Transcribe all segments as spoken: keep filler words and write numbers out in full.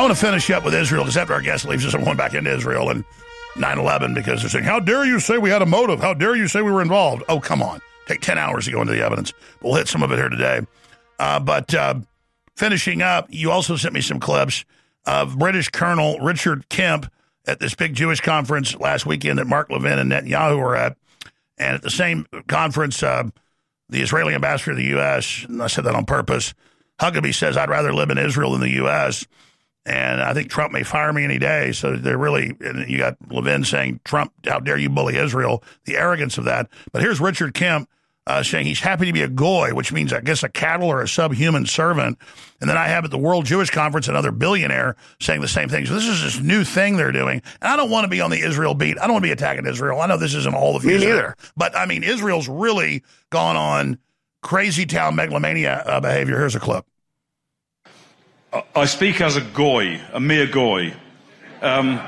want to finish up with Israel, because after our guest leaves us, I'm going back into Israel and nine eleven, because they're saying, how dare you say we had a motive? How dare you say we were involved? Oh, come on. Take ten hours to go into the evidence. We'll hit some of it here today. Uh, but uh, finishing up, you also sent me some clips of British Colonel Richard Kemp at this big Jewish conference last weekend that Mark Levin and Netanyahu were at. And at the same conference, uh, the Israeli ambassador to the U S, and I said that on purpose, Huckabee says, I'd rather live in Israel than the U S, and I think Trump may fire me any day. So they're really, and you got Levin saying, Trump, how dare you bully Israel, the arrogance of that. But here's Richard Kemp uh, saying he's happy to be a goy, which means, I guess, a cattle or a subhuman servant. And then I have at the World Jewish Conference another billionaire saying the same thing. So this is this new thing they're doing. And I don't want to be on the Israel beat. I don't want to be attacking Israel. I know this isn't all the views. Me neither. But, I mean, Israel's really gone on crazy town megalomania uh, behavior. Here's a clip. I speak as a goy, a mere goy. Um,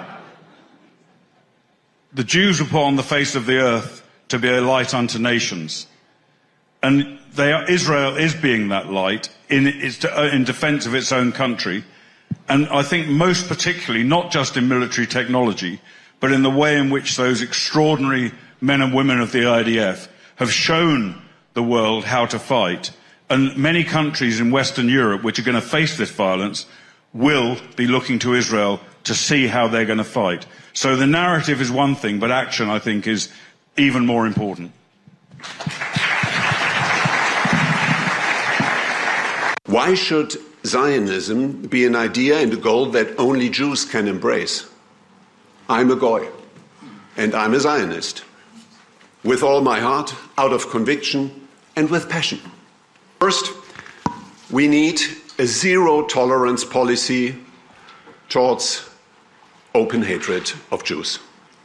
the Jews were put on the face of the earth to be a light unto nations. And they are, Israel is being that light in, its, in defense of its own country. And I think most particularly, not just in military technology, but in the way in which those extraordinary men and women of the I D F have shown the world how to fight. And many countries in Western Europe, which are going to face this violence, will be looking to Israel to see how they're going to fight. So the narrative is one thing, but action, I think, is even more important. Why should Zionism be an idea and a goal that only Jews can embrace? I'm a goy, and I'm a Zionist. With all my heart, out of conviction, and with passion. First, we need a zero-tolerance policy towards open hatred of Jews.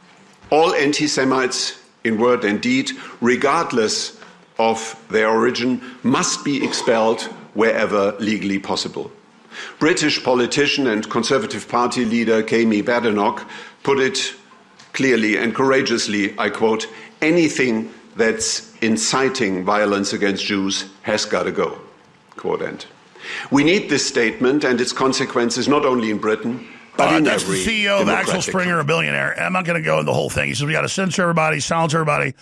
All anti-Semites, in word and deed, regardless of their origin, must be expelled wherever legally possible. British politician and Conservative Party leader Kemi Badenoch put it clearly and courageously, I quote, anything that's inciting violence against Jews has got to go, quote end. We need this statement and its consequences not only in Britain, but uh, in that's every the C E O of Axel Springer, a billionaire. I'm not going to go into the whole thing. He says we got to censor everybody, silence everybody.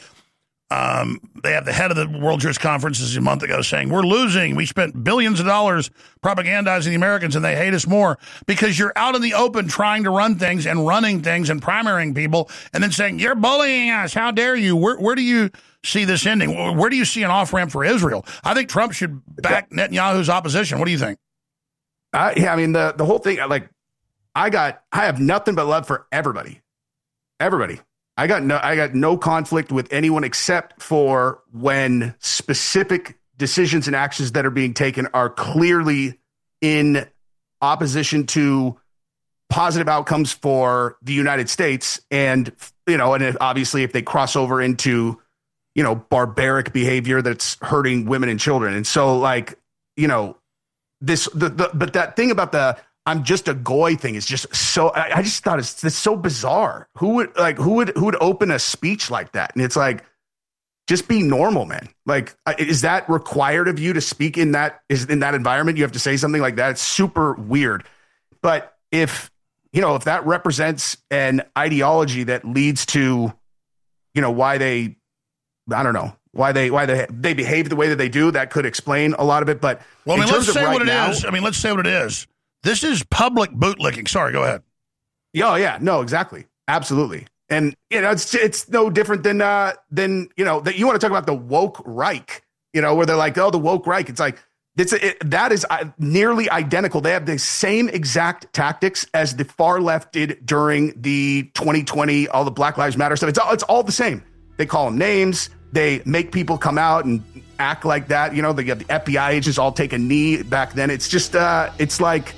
Um, they have the head of the World Jewish Conference a month ago saying, we're losing. We spent billions of dollars propagandizing the Americans and they hate us more because you're out in the open trying to run things and running things and primarying people and then saying, you're bullying us. How dare you? Where, where do you see this ending? Where do you see an off-ramp for Israel? I think Trump should back Netanyahu's opposition. What do you think? Uh, yeah, I mean, the, the whole thing, like, I got, I have nothing but love for everybody. Everybody. I got no I got no conflict with anyone except for when specific decisions and actions that are being taken are clearly in opposition to positive outcomes for the United States. And, you know, and obviously if they cross over into, you know, barbaric behavior that's hurting women and children. And so, like, you know, this the, the but that thing about the I'm just a goy thing is just so, I, I just thought it's, it's so bizarre. Who would like, who would, who would open a speech like that? And it's like, just be normal, man. Like, is that required of you to speak in that, is in that environment? You have to say something like that. It's super weird. But if, you know, if that represents an ideology that leads to, you know, why they, I don't know, why they, why they, they behave the way that they do, that could explain a lot of it. But well, I mean, let's say right what it now, is. I mean, let's say what it is. This is public bootlicking. Sorry, go ahead. Oh, yeah. No, exactly. Absolutely. And, you know, it's it's no different than, uh, than you know, that you want to talk about the woke Reich, you know, where they're like, oh, the woke Reich. It's like, it's it, that is nearly identical. They have the same exact tactics as the far left did during the twenty twenty, all the Black Lives Matter stuff. It's all, it's all the same. They call them names. They make people come out and act like that. You know, they get the F B I agents all take a knee back then. It's just, uh, it's like,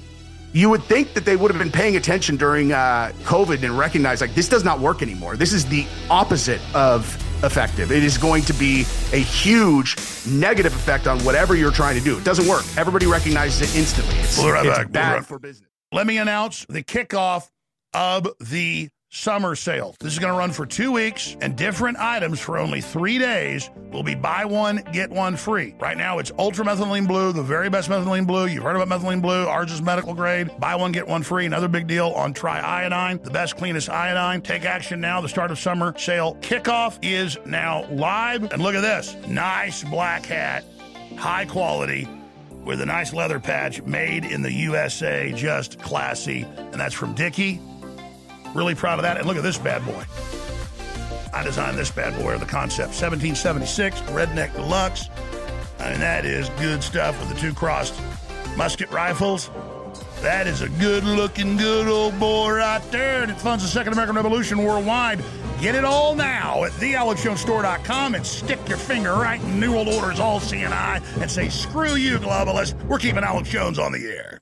you would think that they would have been paying attention during uh, COVID and recognize, like, this does not work anymore. This is the opposite of effective. It is going to be a huge negative effect on whatever you're trying to do. It doesn't work. Everybody recognizes it instantly. It's, we'll right it's back. bad we'll right. for business. Let me announce the kickoff of the summer sale. This is going to run for two weeks, and different items for only three days will be buy one, get one free. Right now, it's Ultra Methylene Blue, the very best methylene blue. You've heard about methylene blue. Ours is medical grade. Buy one, get one free. Another big deal on Tri-Iodine, the best, cleanest iodine. Take action now. The start of summer sale kickoff is now live. And look at this. Nice black hat, high quality, with a nice leather patch, made in the U S A, just classy. And that's from Dickie. Really proud of that. And look at this bad boy. I designed this bad boy, the concept. seventeen seventy-six, Redneck Deluxe. And that is good stuff with the two crossed musket rifles. That is a good-looking, good old boy right there. And it funds the Second American Revolution worldwide. Get it all now at the alex jones store dot com and stick your finger right in New World Order's all C N I and say, screw you, globalist. We're keeping Alex Jones on the air.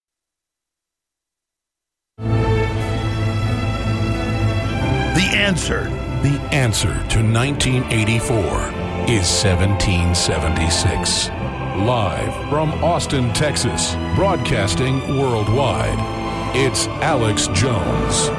The answer. The answer to nineteen eighty-four is seventeen seventy-six. Live from Austin, Texas, broadcasting worldwide, it's Alex Jones.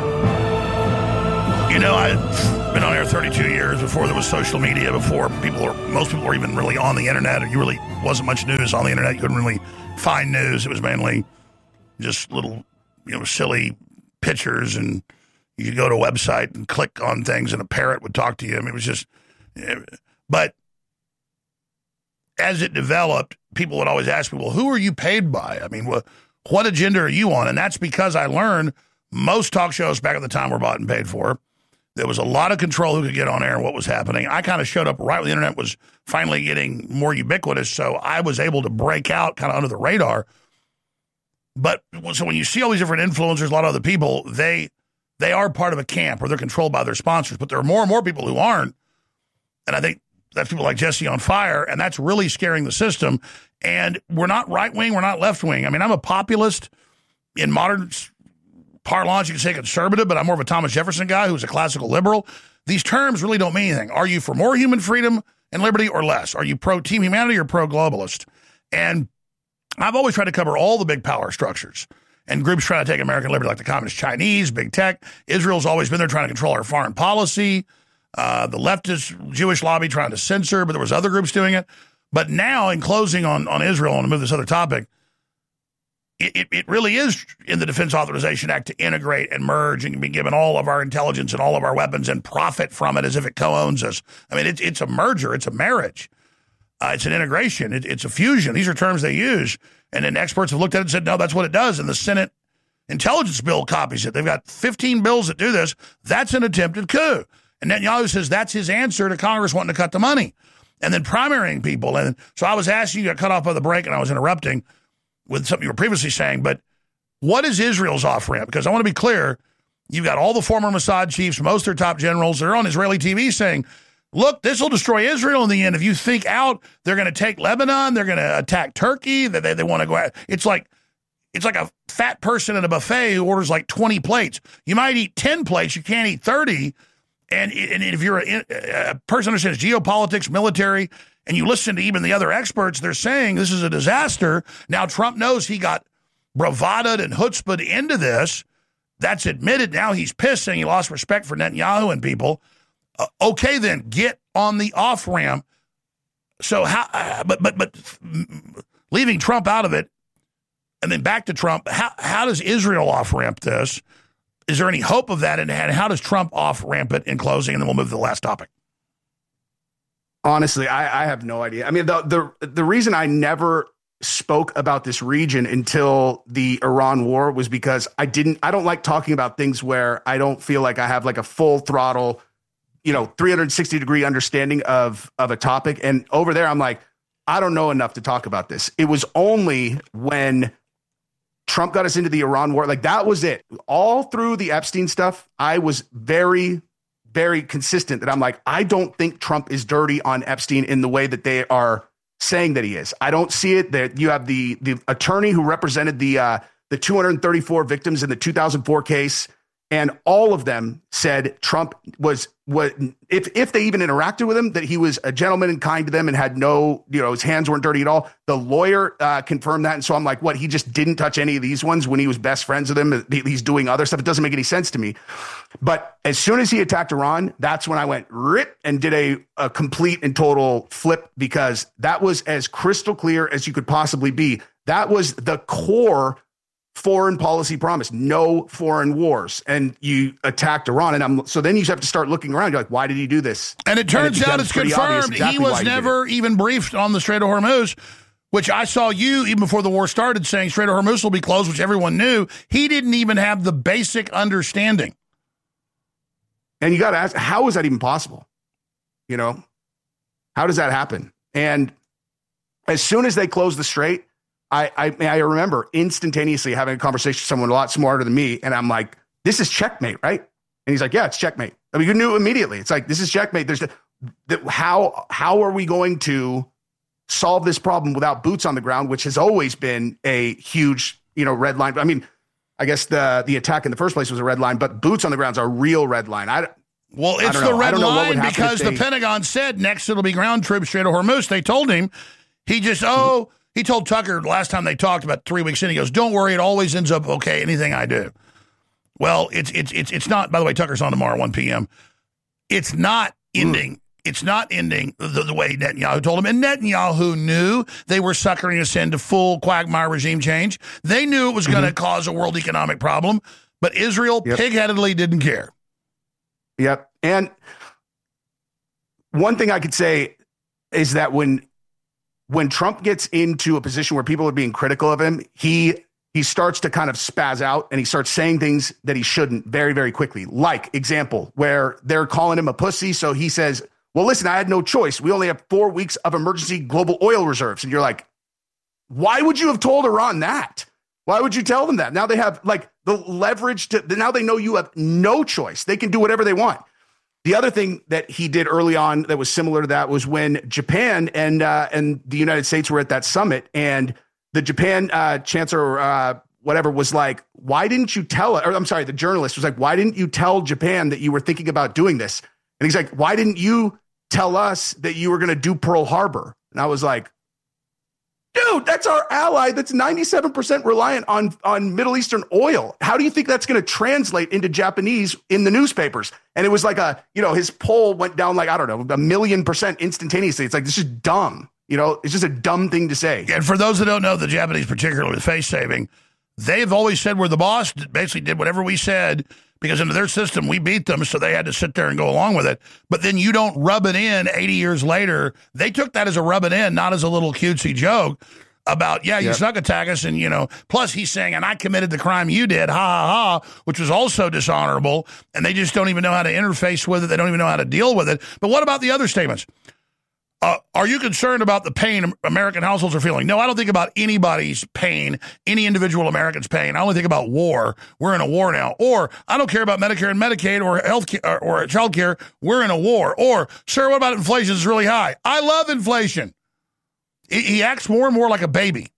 You know, I've been on air thirty-two years before there was social media, before people were, most people were even really on the internet, or you really wasn't much news on the internet. You couldn't really find news. It was mainly just little, you know, silly pictures, and you could go to a website and click on things and a parrot would talk to you. I mean, it was just, but as it developed, people would always ask me, well, who are you paid by? I mean, what, what agenda are you on? And that's because I learned most talk shows back at the time were bought and paid for. There was a lot of control who could get on air and what was happening. I kind of showed up right when the internet was finally getting more ubiquitous, so I was able to break out kind of under the radar. But so when you see all these different influencers, a lot of other people, they they are part of a camp or they're controlled by their sponsors. But there are more and more people who aren't. And I think that's people like Jesse on Fire, and that's really scaring the system. And we're not right-wing, we're not left-wing. I mean, I'm a populist in modern parlance. You can say conservative, but I'm more of a Thomas Jefferson guy who's a classical liberal. These terms really don't mean anything. Are you for more human freedom and liberty or less? Are you pro-team humanity or pro-globalist? And I've always tried to cover all the big power structures and groups trying to take American liberty, like the Communist Chinese, big tech. Israel's always been there trying to control our foreign policy. Uh, the leftist Jewish lobby trying to censor, but there was other groups doing it. But now, in closing on, on Israel, I want to move this other topic, it, it, it really is in the Defense Authorization Act to integrate and merge and be given all of our intelligence and all of our weapons and profit from it as if it co-owns us. I mean, it, it's a merger. It's a marriage. Uh, it's an integration. It, it's a fusion. These are terms they use. And then experts have looked at it and said, no, that's what it does. And the Senate Intelligence Bill copies it. They've got fifteen bills that do this. That's an attempted coup. And Netanyahu says that's his answer to Congress wanting to cut the money. And then primarying people. And so I was asking, you got cut off by the break, and I was interrupting with something you were previously saying. But what is Israel's off-ramp? Because I want to be clear, you've got all the former Mossad chiefs, most of their top generals, they're on Israeli T V saying, look, this will destroy Israel in the end. If you think out, they're going to take Lebanon, they're going to attack Turkey, that they, they want to go out. It's like it's like a fat person at a buffet who orders like twenty plates. You might eat ten plates, you can't eat thirty. And, and if you're a, a person who understands geopolitics, military, and you listen to even the other experts, they're saying this is a disaster. Now, Trump knows he got bravadoed and chutzpah'd into this. That's admitted. Now he's pissed, saying he lost respect for Netanyahu and people. Uh, okay, then, get on the off-ramp. So how, uh, but, but, but leaving Trump out of it, and then back to Trump, how, how does Israel off-ramp this? Is there any hope of that? And how does Trump off-ramp it in closing? And then we'll move to the last topic. Honestly, I, I have no idea. I mean, the, the the reason I never spoke about this region until the Iran war was because I didn't, I don't like talking about things where I don't feel like I have like a full throttle, you know, three hundred sixty degree understanding of, of a topic. And over there, I'm like, I don't know enough to talk about this. It was only when Trump got us into the Iran war, like that was it. All through the Epstein stuff, I was very, very consistent that I'm like, I don't think Trump is dirty on Epstein in the way that they are saying that he is. I don't see it. That you have the the attorney who represented the uh, the two hundred thirty-four victims in the two thousand four case And all of them said Trump was, was if if they even interacted with him, that he was a gentleman and kind to them and had no, you know, his hands weren't dirty at all. The lawyer uh, confirmed that. And so I'm like, what? He just didn't touch any of these ones when he was best friends with them. He's doing other stuff. It doesn't make any sense to me. But as soon as he attacked Iran, that's when I went rip and did a, a complete and total flip, because that was as crystal clear as you could possibly be. That was the core foreign policy promise, no foreign wars, and you attacked Iran. And I'm so then you have to start looking around. You're like, why did he do this? And it turns and it out it's confirmed exactly he was never even briefed on the Strait of Hormuz, which I saw you, even before the war started, saying Strait of Hormuz will be closed, which everyone knew. He didn't even have the basic understanding. And you got to ask, how is that even possible? You know, how does that happen? And as soon as they closed the strait, I, I I remember instantaneously having a conversation with someone a lot smarter than me. And I'm like, this is checkmate, right? And he's like, yeah, it's checkmate. I mean, you knew immediately. It's like, this is checkmate. There's the, the, how, how are we going to solve this problem without boots on the ground, which has always been a huge, you know, red line. I mean, I guess the, the attack in the first place was a red line, but boots on the ground is a real red line. I Well, it's the red line because the Pentagon said next it'll be ground troops, Strait of Hormuz. They told him, he just, oh, he told Tucker last time they talked about three weeks in, he goes, don't worry, it always ends up okay, anything I do. Well, it's it's it's it's not, by the way, Tucker's on tomorrow, one p.m. It's not ending. Mm. It's not ending the, the way Netanyahu told him. And Netanyahu knew they were suckering us into full quagmire regime change. They knew it was going to mm-hmm. cause a world economic problem, but Israel yep. pig-headedly didn't care. Yep. And one thing I could say is that when when Trump gets into a position where people are being critical of him, he he starts to kind of spaz out and he starts saying things that he shouldn't very, very quickly. Like, example, where they're calling him a pussy. So he says, well, listen, I had no choice. We only have four weeks of emergency global oil reserves. And you're like, why would you have told Iran that? Why would you tell them that? Now they have like the leverage to, now they know you have no choice. They can do whatever they want. The other thing that he did early on that was similar to that was when Japan and uh, and the United States were at that summit, and the Japan uh, chancellor, uh, whatever, was like, why didn't you tell it? Or I'm sorry, the journalist was like, why didn't you tell Japan that you were thinking about doing this? And he's like, why didn't you tell us that you were going to do Pearl Harbor? And I was like, dude, that's our ally that's ninety-seven percent reliant on, on Middle Eastern oil. How do you think that's going to translate into Japanese in the newspapers? And it was like a, you know, his poll went down like, I don't know, a million percent instantaneously. It's like, this is dumb. You know, it's just a dumb thing to say. And for those that don't know, the Japanese, particularly with face saving, they've always said we're the boss, basically did whatever we said, because into their system, we beat them, so they had to sit there and go along with it. But then you don't rub it in eighty years later. They took that as a rub it in, not as a little cutesy joke about, yeah, you yep. snuck attack us, and, you know, plus he's saying, and I committed the crime you did, ha, ha, ha, which was also dishonorable, and they just don't even know how to interface with it. They don't even know how to deal with it. But what about the other statements? Uh, are you concerned about the pain American households are feeling? No, I don't think about anybody's pain, any individual American's pain. I only think about war. We're in a war now. Or I don't care about Medicare and Medicaid or health care or, or child care. We're in a war. Or, sir, what about inflation? It's really high. I love inflation. He, he acts more and more like a baby.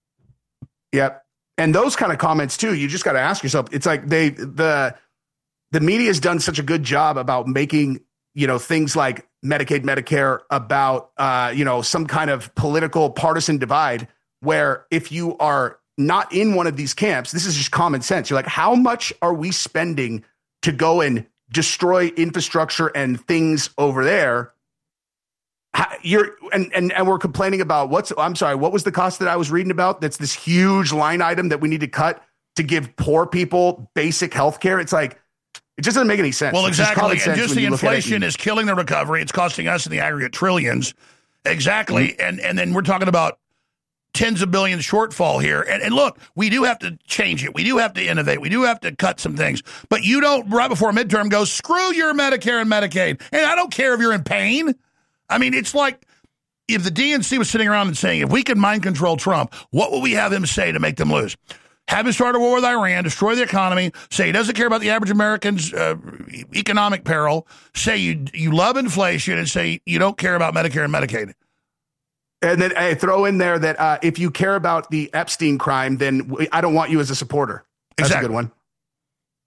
Yep. And those kind of comments too, you just got to ask yourself, it's like they, the, the media has done such a good job about making, you know, things like Medicaid, Medicare about, uh, you know, some kind of political partisan divide, where if you are not in one of these camps, this is just common sense. You're like, how much are we spending to go and destroy infrastructure and things over there? How, you're and, and and we're complaining about what's, I'm sorry, what was the cost that I was reading about? That's this huge line item that we need to cut to give poor people basic health care. It's like, it just doesn't make any sense. Well, exactly. And just the inflation is killing the recovery. It's costing us in the aggregate trillions. Exactly. Mm-hmm. And and then we're talking about tens of billions shortfall here. And, and look, we do have to change it. We do have to innovate. We do have to cut some things. But you don't, right before midterm, go, screw your Medicare and Medicaid. And I don't care if you're in pain. I mean, it's like if the D N C was sitting around and saying, if we could mind control Trump, what would we have him say to make them lose? Have him start a war with Iran, destroy the economy, say he doesn't care about the average American's uh, economic peril, say you you love inflation, and say you don't care about Medicare and Medicaid. And then hey, throw in there that uh, if you care about the Epstein crime, then I don't want you as a supporter. That's exactly. a good one.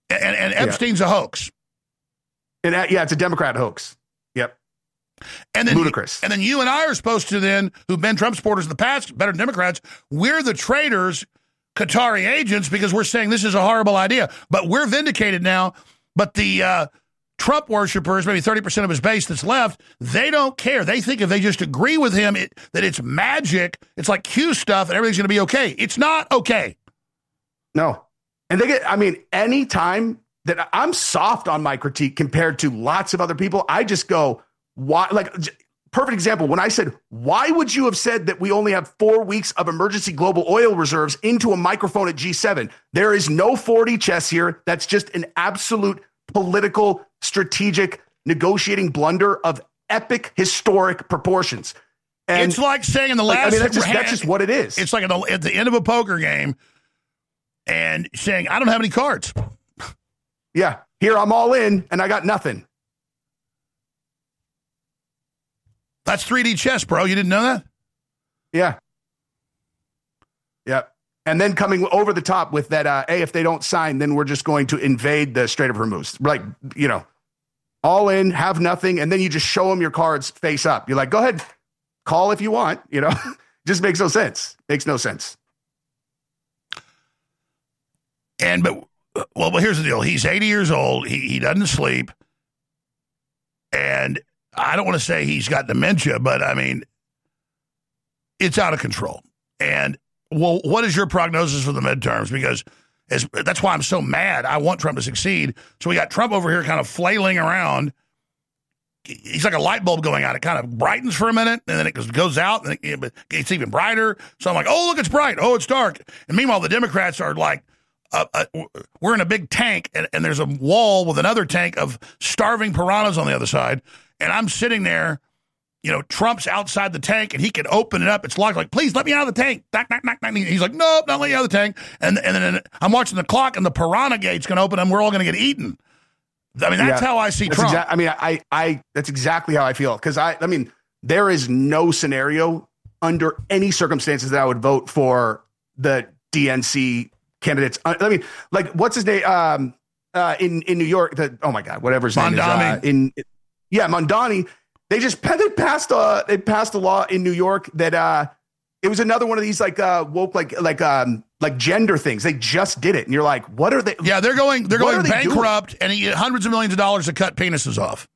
And, and Epstein's yeah. a hoax. And uh, yeah, it's a Democrat hoax. Yep. And then, ludicrous. And then you and I are supposed to then, who've been Trump supporters in the past, better than Democrats, we're the traitors, Qatari agents, because we're saying this is a horrible idea. But we're vindicated now. But the uh, Trump worshipers, maybe thirty percent of his base that's left, they don't care. They think if they just agree with him, it, that it's magic, it's like Q stuff, and everything's going to be okay. It's not okay. No. And they get, I mean, any time that I'm soft on my critique compared to lots of other people, I just go, why? Like, perfect example, when I said, why would you have said that we only have four weeks of emergency global oil reserves into a microphone at G seven? There is no four D chess here. That's just an absolute political, strategic, negotiating blunder of epic, historic proportions. And it's like saying in the last... Like, I mean, that's just, that's just what it is. It's like at the, at the end of a poker game and saying, I don't have any cards. Yeah, here I'm all in and I got nothing. That's three D chess, bro. You didn't know that? Yeah. Yeah. And then coming over the top with that, uh, hey, if they don't sign, then we're just going to invade the Strait of Hormuz. Like, you know, all in, have nothing, and then you just show them your cards face up. You're like, go ahead, call if you want, you know? Just makes no sense. Makes no sense. And, but, well, but here's the deal. He's eighty years old. He, he doesn't sleep. And I don't want to say he's got dementia, but I mean, it's out of control. And, well, what is your prognosis for the midterms? Because as, that's why I'm so mad. I want Trump to succeed. So we got Trump over here kind of flailing around. He's like a light bulb going out. It kind of brightens for a minute, and then it goes out, and it, it's even brighter. So I'm like, oh, look, it's bright. Oh, it's dark. And meanwhile, the Democrats are like, uh, uh, we're in a big tank, and, and there's a wall with another tank of starving piranhas on the other side. And I'm sitting there, you know, Trump's outside the tank, and he can open it up. It's locked. Like, please let me out of the tank. Knock, knock, knock, knock. He's like, nope, not let you out of the tank. And and then I'm watching the clock, and the piranha gate's going to open, and we're all going to get eaten. I mean, that's yeah, how I see Trump. Exa- I mean, I, I, that's exactly how I feel. Because I, I mean, there is no scenario under any circumstances that I would vote for the D N C candidates. I mean, like, what's his name? Um, uh, in in New York. The, oh my God, whatever his name is. Uh, in yeah, Mondani. They just they passed a they passed a law in New York that uh, it was another one of these like uh, woke like like um. like gender things. They just did it. And you're like, what are they? Yeah, they're going, they're going bankrupt doing? And he hundreds of millions of dollars to cut penises off.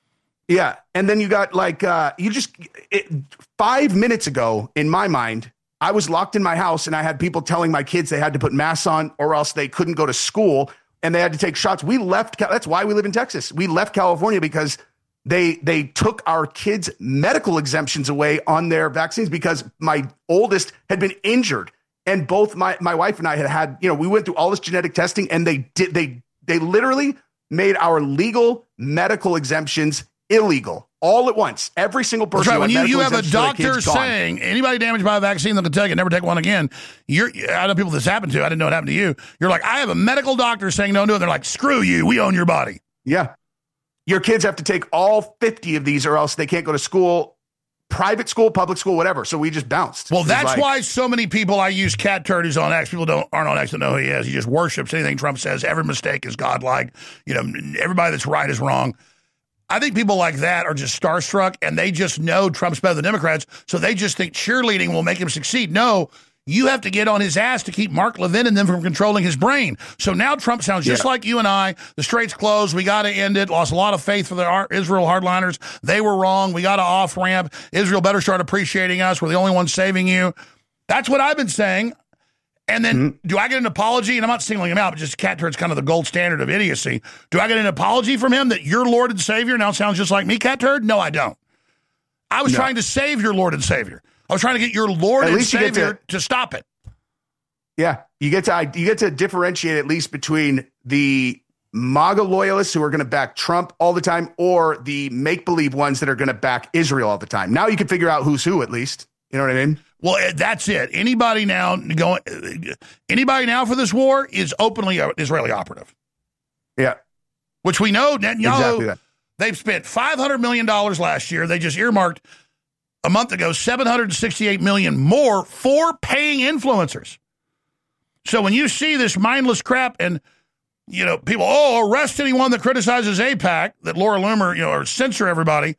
Yeah. And then you got like, uh, you just, it, five minutes ago in my mind, I was locked in my house and I had people telling my kids they had to put masks on or else they couldn't go to school and they had to take shots. We left. That's why we live in Texas. We left California because they, they took our kids' medical exemptions away on their vaccines because my oldest had been injured. And both my, my wife and I had had, you know, we went through all this genetic testing and they did, they, they literally made our legal medical exemptions illegal all at once. Every single person. That's right. When you, you have a doctor saying anybody damaged by a vaccine, they'll take it, never take one again. You're, I know people this happened to, I didn't know it happened to you. You're like, I have a medical doctor saying don't do it. They're like, screw you. We own your body. Yeah. Your kids have to take all fifty of these or else they can't go to school. Private school, public school, whatever. So we just bounced. Well, that's like, why so many people, I use Cat Turd who's on X. People don't aren't on X to know who he is. He just worships anything Trump says. Every mistake is godlike. You know, everybody that's right is wrong. I think people like that are just starstruck, and they just know Trump's better than Democrats, so they just think cheerleading will make him succeed. No, you have to get on his ass to keep Mark Levin and them from controlling his brain. So now Trump sounds just yeah. like you and I. The strait's closed. We got to end it. Lost a lot of faith for the Israel hardliners. They were wrong. We got to off-ramp. Israel better start appreciating us. We're the only ones saving you. That's what I've been saying. And then mm-hmm. do I get an apology? And I'm not singling him out, but just Cat Turd's kind of the gold standard of idiocy. Do I get an apology from him that your Lord and Savior now sounds just like me, Cat Turd? No, I don't. I was no. trying to save your Lord and Savior. I was trying to get your Lord at and Savior to, to stop it. Yeah, you get to you get to differentiate at least between the MAGA loyalists who are going to back Trump all the time or the make-believe ones that are going to back Israel all the time. Now you can figure out who's who at least. You know what I mean? Well, that's it. Anybody now going, anybody now for this war is openly an Israeli operative. Yeah. Which we know Netanyahu, exactly that. They've spent five hundred million dollars last year. They just earmarked a month ago seven hundred sixty-eight million dollars more for paying influencers. So when you see this mindless crap, and you know, people, oh, arrest anyone that criticizes AIPAC, that Laura Loomer, you know, or censor everybody.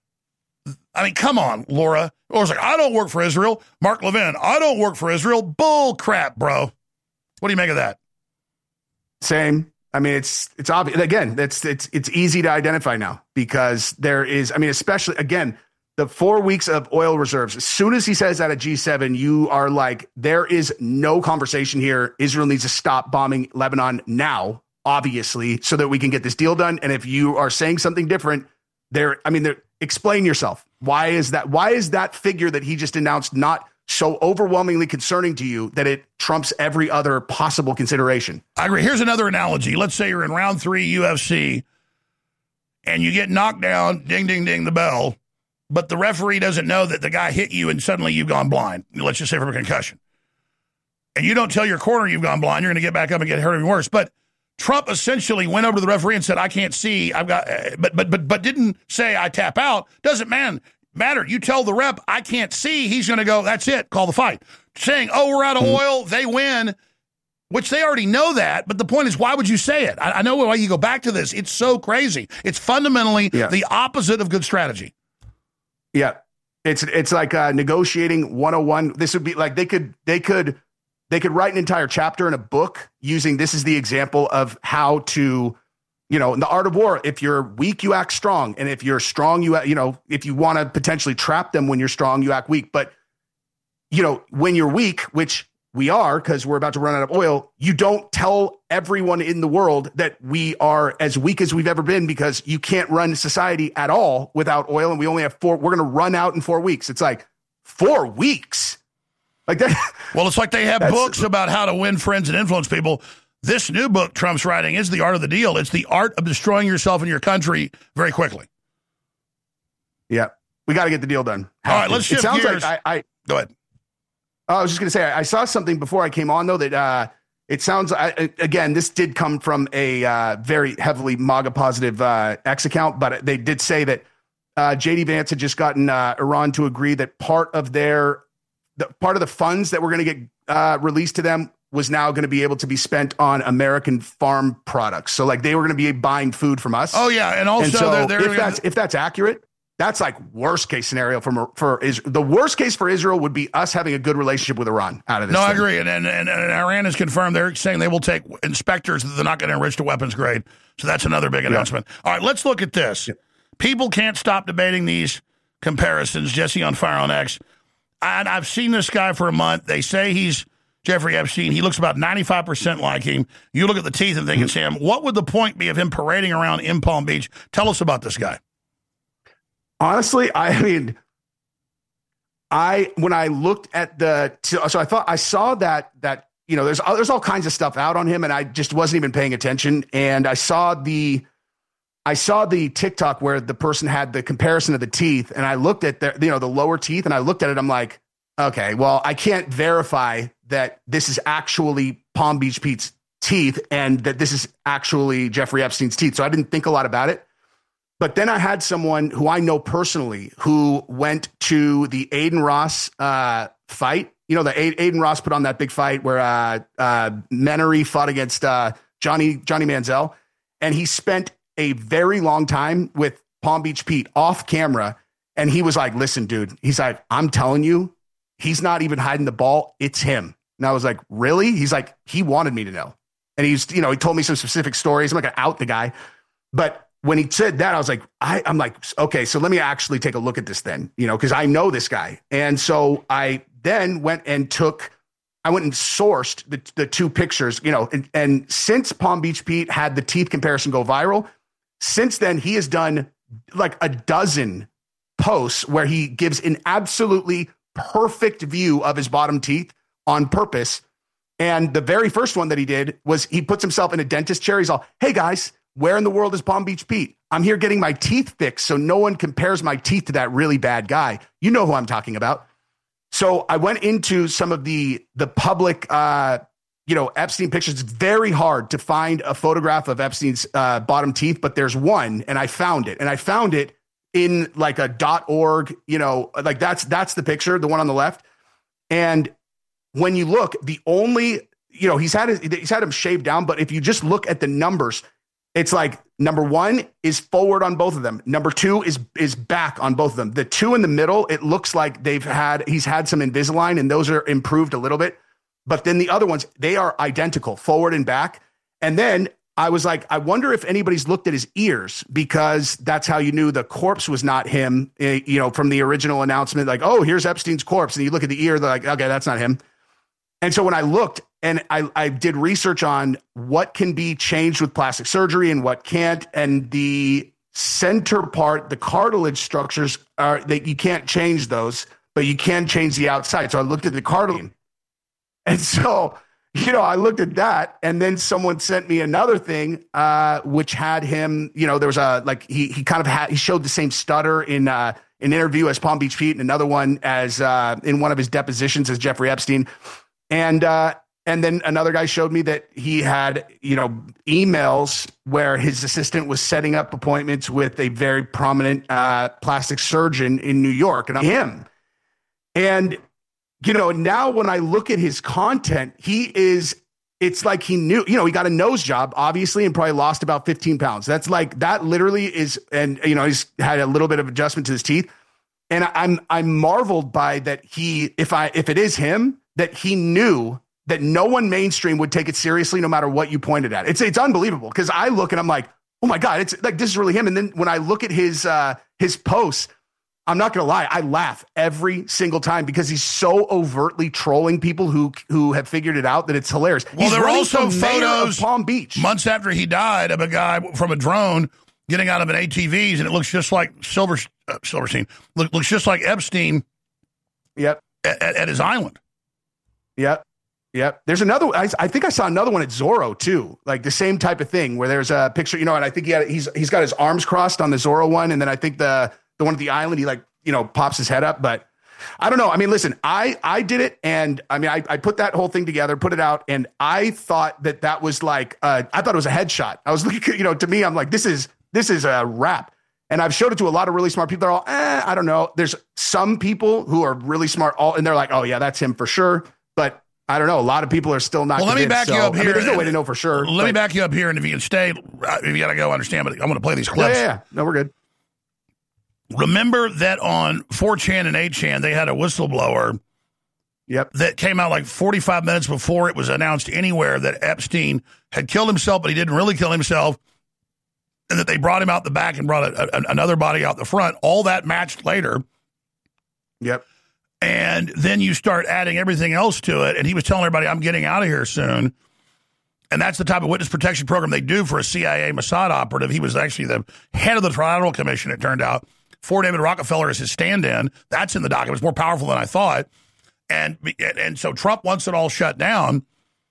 I mean, come on, Laura. Laura's like, I don't work for Israel. Mark Levin, I don't work for Israel. Bull crap, bro. What do you make of that? Same. I mean, it's it's obvious. Again, it's it's it's easy to identify now because there is. I mean, especially again, the four weeks of oil reserves. As soon as he says that at G seven, you are like, there is no conversation here. Israel needs to stop bombing Lebanon now, obviously, so that we can get this deal done. And if you are saying something different, there. I mean, there. Explain yourself. Why is that? Why is that figure that he just announced not so overwhelmingly concerning to you that it trumps every other possible consideration? I agree. Here's another analogy. Let's say you're in round three U F C and you get knocked down, ding, ding, ding, the bell, but the referee doesn't know that the guy hit you and suddenly you've gone blind. Let's just say from a concussion. And you don't tell your corner you've gone blind. You're going to get back up and get hurt even worse. But Trump essentially went over to the referee and said, I can't see. I've got, but, but, but, but didn't say I tap out. Doesn't man, matter. You tell the rep, I can't see. He's going to go, that's it. Call the fight. Saying, oh, we're out of oil. They win, which they already know that. But the point is, why would you say it? I, I know why you go back to this. It's so crazy. It's fundamentally yeah. the opposite of good strategy. Yeah. It's, it's like uh, negotiating one oh one. This would be like, they could, they could, They could write an entire chapter in a book using this is the example of how to, you know, in the art of war, if you're weak, you act strong. And if you're strong, you, you know, if you want to potentially trap them when you're strong, you act weak. But, you know, when you're weak, which we are, because we're about to run out of oil, you don't tell everyone in the world that we are as weak as we've ever been because you can't run society at all without oil. And we only have four, we're going to run out in four weeks. It's like four weeks. Like that. Well, it's like they have books about how to win friends and influence people. This new book Trump's writing is The Art of the Deal. It's the art of destroying yourself and your country very quickly. Yeah. We got to get the deal done. All right, let's shift it sounds gears. Like I, I, Go ahead. I was just going to say, I, I saw something before I came on, though, that uh, it sounds, I, again, this did come from a uh, very heavily MAGA positive uh, X account, but they did say that uh, J D Vance had just gotten uh, Iran to agree that part of their The part of the funds that were going to get uh, released to them was now going to be able to be spent on American farm products. So, like, they were going to be buying food from us. Oh yeah, and also and so they're, they're if that's if that's accurate, that's like worst case scenario for for Israel. The worst case for Israel would be us having a good relationship with Iran out of this. No, thing. I agree, and, and and and Iran has confirmed they're saying they will take inspectors that they're not going to enrich to weapons grade. So that's another big announcement. Yeah. All right, let's look at this. Yeah. People can't stop debating these comparisons. Jesse on Fire on X. And I've seen this guy for a month. They say he's Jeffrey Epstein. He looks about ninety-five percent like him. You look at the teeth and think it's him. What would the point be of him parading around in Palm Beach? Tell us about this guy. Honestly, I mean, I when I looked at the so I thought I saw that that you know there's there's all kinds of stuff out on him, and I just wasn't even paying attention. And I saw the. I saw the TikTok where the person had the comparison of the teeth, and I looked at the, you know, the lower teeth, and I looked at it. I'm like, okay, well, I can't verify that this is actually Palm Beach Pete's teeth and that this is actually Jeffrey Epstein's teeth. So I didn't think a lot about it. But then I had someone who I know personally who went to the Aiden Ross uh, fight. You know, the Aiden Ross put on that big fight where uh, uh, Menery fought against uh, Johnny Johnny Manziel, and he spent a very long time with Palm Beach Pete off camera. And he was like, listen, dude, he's like, I'm telling you, he's not even hiding the ball. It's him. And I was like, really? He's like, he wanted me to know. And he's, you know, he told me some specific stories. I'm not going to out the guy. But when he said that, I was like, I, I'm like, okay, so let me actually take a look at this then, you know, because I know this guy. And so I then went and took, I went and sourced the, the two pictures, you know, and, and since Palm Beach Pete had the teeth comparison go viral, since then, he has done like a dozen posts where he gives an absolutely perfect view of his bottom teeth on purpose. And the very first one that he did was he puts himself in a dentist chair. He's all, hey, guys, where in the world is Palm Beach Pete? I'm here getting my teeth fixed so no one compares my teeth to that really bad guy. You know who I'm talking about. So I went into some of the the public uh you know, Epstein pictures. It's very hard to find a photograph of Epstein's uh, bottom teeth, but there's one, and I found it. And I found it in like a .org, you know, like that's that's the picture, the one on the left. And when you look, the only you know, he's had his, he's had him shaved down, but if you just look at the numbers, it's like number one is forward on both of them. Number two is is back on both of them. The two in the middle, it looks like they've had he's had some Invisalign, and those are improved a little bit. But then the other ones, they are identical, forward and back. And then I was like, I wonder if anybody's looked at his ears, because that's how you knew the corpse was not him. You know, from the original announcement, like, oh, here's Epstein's corpse, and you look at the ear, they're like, okay, that's not him. And so when I looked and I, I did research on what can be changed with plastic surgery and what can't, and the center part, the cartilage structures are that you can't change those, but you can change the outside. So I looked at the cartilage, and so, you know, I looked at that, and then someone sent me another thing, uh, which had him, you know, there was a, like, he, he kind of had, he showed the same stutter in, uh, an interview as Palm Beach Pete, and another one as, uh, in one of his depositions as Jeffrey Epstein. And, uh, and then another guy showed me that he had, you know, emails where his assistant was setting up appointments with a very prominent, uh, plastic surgeon in New York, and I'm him. And, you know, now when I look at his content, he is, it's like he knew, you know, he got a nose job, obviously, and probably lost about fifteen pounds. That's like, that literally is, and, you know, he's had a little bit of adjustment to his teeth. And I'm, I'm marveled by that he, if I, if it is him, that he knew that no one mainstream would take it seriously, no matter what you pointed at. It's, it's unbelievable. Cause I look and I'm like, oh my God, it's like, this is really him. And then when I look at his, uh, his posts, I'm not going to lie, I laugh every single time, because he's so overtly trolling people who who have figured it out that it's hilarious. Well, he's there were also photos of Palm Beach months after he died of a guy from a drone getting out of an A T Vs, and it looks just like Silver uh, Silverstein. Look, looks just like Epstein. Yep. At, at his island. Yep. Yep. There's another. I, I think I saw another one at Zorro too, like the same type of thing, where there's a picture, you know, and I think he had, he's he's got his arms crossed on the Zorro one, and then I think the the one at the island, he like, you know, pops his head up. But I don't know. I mean, listen, I, I did it. And I mean, I, I put that whole thing together, put it out. And I thought that that was like, uh, I thought it was a headshot. I was looking, you know, to me, I'm like, this is, this is a wrap. And I've showed it to a lot of really smart people. They're all, eh, I don't know. There's some people who are really smart, all, and they're like, oh yeah, that's him for sure. But I don't know. A lot of people are still not. Well, let me back so, you up here. I mean, there's no way to know for sure. Let but, me back you up here. And if you can stay, if you got to go, understand, but I'm going to play these clips. Yeah, yeah, yeah. No, we're good. Remember that on four chan and eight chan, they had a whistleblower yep. that came out like forty-five minutes before it was announced anywhere that Epstein had killed himself, but he didn't really kill himself, and that they brought him out the back and brought a, a, another body out the front. All that matched later. Yep. And then you start adding everything else to it, and he was telling everybody, I'm getting out of here soon. And that's the type of witness protection program they do for a C I A Mossad operative. He was actually the head of the Trilateral Commission, it turned out, for David Rockefeller as his stand-in. That's in the document. It's more powerful than I thought. And, and so Trump wants it all shut down.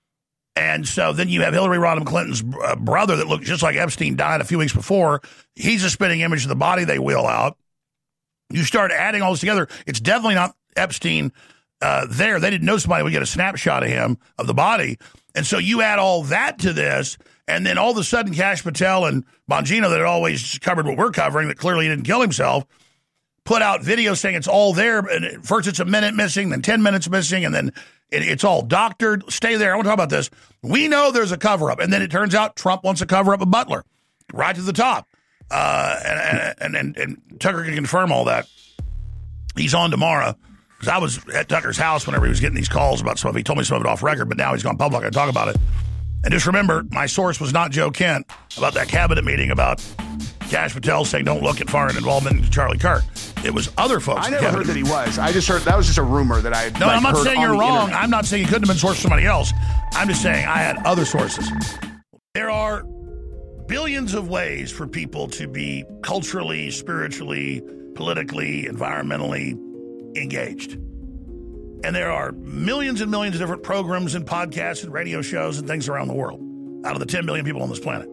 And so then you have Hillary Rodham Clinton's brother that looked just like Epstein, died a few weeks before. He's a spitting image of the body they wheel out. You start adding all this together. It's definitely not Epstein uh, there. They didn't know somebody would get a snapshot of him, of the body. And so you add all that to this, and then all of a sudden Kash Patel and Bongino, that had always covered what we're covering, that clearly he didn't kill himself, put out videos saying it's all there. And first it's a minute missing, then ten minutes missing, and then it, it's all doctored. Stay there. I want to talk about this. We know there's a cover-up. And then it turns out Trump wants to cover up a Butler right to the top. Uh, and, and, and, and Tucker can confirm all that. He's on tomorrow. Because I was at Tucker's house whenever he was getting these calls about stuff. He told me some of it off record, but now he's gone public. I talk about it. And just remember, my source was not Joe Kent about that cabinet meeting about Kash Patel saying don't look at foreign involvement in Charlie Kirk. It was other folks. I never heard that he was. I just heard that was just a rumor that I had. No, like, I'm not heard saying you're wrong. Internet. I'm not saying you couldn't have been sourced from somebody else. I'm just saying I had other sources. There are billions of ways for people to be culturally, spiritually, politically, environmentally engaged. And there are millions and millions of different programs and podcasts and radio shows and things around the world out of the ten billion people on this planet.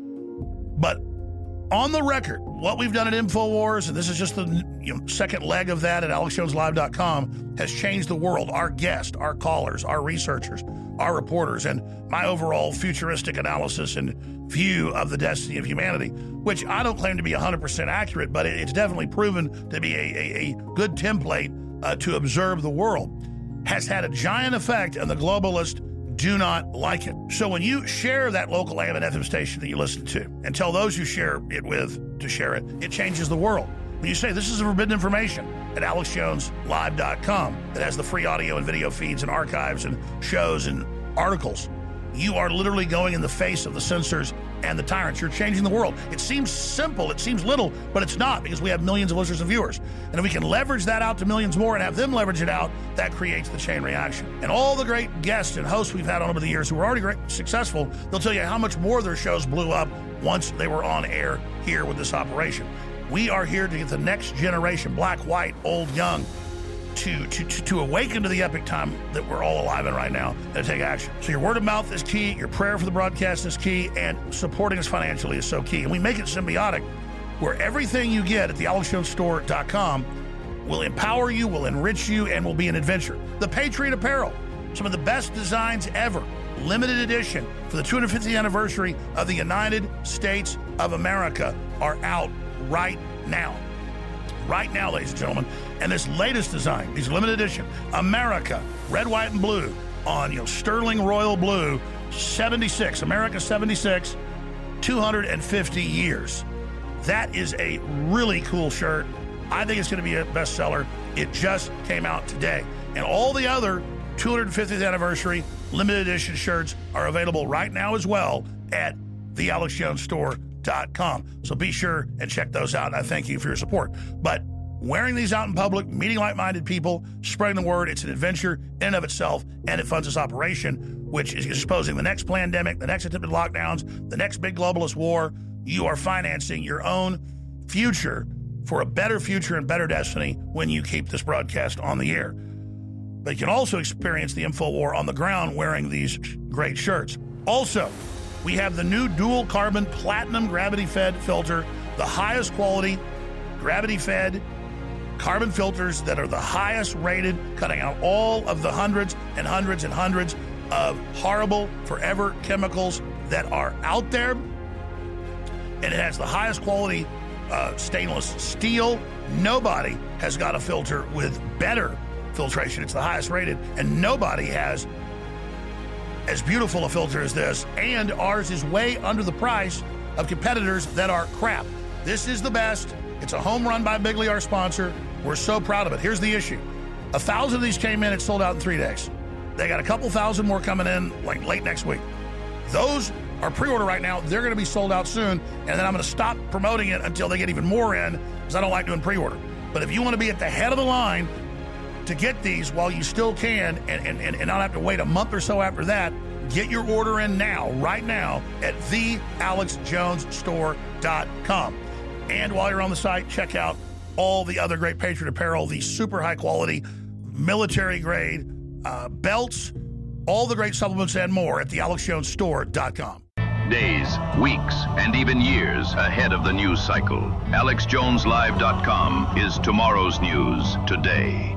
But on the record, what we've done at InfoWars, and this is just the you know, second leg of that at alex jones live dot com, has changed the world. Our guests, our callers, our researchers, our reporters, and my overall futuristic analysis and view of the destiny of humanity, which I don't claim to be one hundred percent accurate, but it's definitely proven to be a, a, a good template uh, to observe the world, has had a giant effect on the globalist do not like it. So when you share that local A M and F M station that you listen to and tell those you share it with to share it, it changes the world. When you say this is forbidden information at alex jones live dot com, it has the free audio and video feeds and archives and shows and articles, you are literally going in the face of the censors and the tyrants. You're changing the world. It seems simple, it seems little, but it's not, because we have millions of listeners and viewers. And if we can leverage that out to millions more and have them leverage it out, that creates the chain reaction. And all the great guests and hosts we've had on over the years who were already great, successful, they'll tell you how much more their shows blew up once they were on air here with this operation. We are here to get the next generation, black, white, old, young, To, to, to, to awaken to the epic time that we're all alive in right now and to take action. So your word of mouth is key, your prayer for the broadcast is key, and supporting us financially is so key. And we make it symbiotic, where everything you get at the alex jones store dot com will empower you, will enrich you, and will be an adventure. The Patriot Apparel, some of the best designs ever, limited edition for the two hundred fiftieth anniversary of the United States of America, are out right now. Right now, ladies and gentlemen. And this latest design, these limited edition, America, red, white, and blue on, you know, sterling royal blue, seventy-six, America seventy-six, two hundred fifty years. That is a really cool shirt. I think it's going to be a bestseller. It just came out today. And all the other two hundred fiftieth anniversary limited edition shirts are available right now as well at the alex jones store dot com. So be sure and check those out. And I thank you for your support. But wearing these out in public, meeting like-minded people, spreading the word, it's an adventure in and of itself, and it funds this operation, which is exposing the next pandemic, the next attempted lockdowns, the next big globalist war. You are financing your own future for a better future and better destiny when you keep this broadcast on the air. But you can also experience the info war on the ground wearing these great shirts. Also, we have the new dual carbon platinum gravity-fed filter, the highest quality gravity-fed carbon filters that are the highest rated, cutting out all of the hundreds and hundreds and hundreds of horrible forever chemicals that are out there. And it has the highest quality uh, stainless steel. Nobody has got a filter with better filtration. It's the highest rated, and nobody has as beautiful a filter as this, and ours is way under the price of competitors that are crap. This is the best. It's a home run by Bigley, our sponsor. We're so proud of it. Here's the issue. A thousand of these came in, it sold out in three days. They got a couple thousand more coming in like late next week. Those are pre-order right now. They're going to be sold out soon, and then I'm going to stop promoting it until they get even more in, because I don't like doing pre-order. But if you want to be at the head of the line to get these while you still can, and, and, and not have to wait a month or so after that, get your order in now, right now, at the alex jones store dot com. And while you're on the site, check out all the other great Patriot Apparel, the super high-quality, military-grade uh, belts, all the great supplements and more at the alex jones store dot com. Days, weeks, and even years ahead of the news cycle. alex jones live dot com is tomorrow's news today.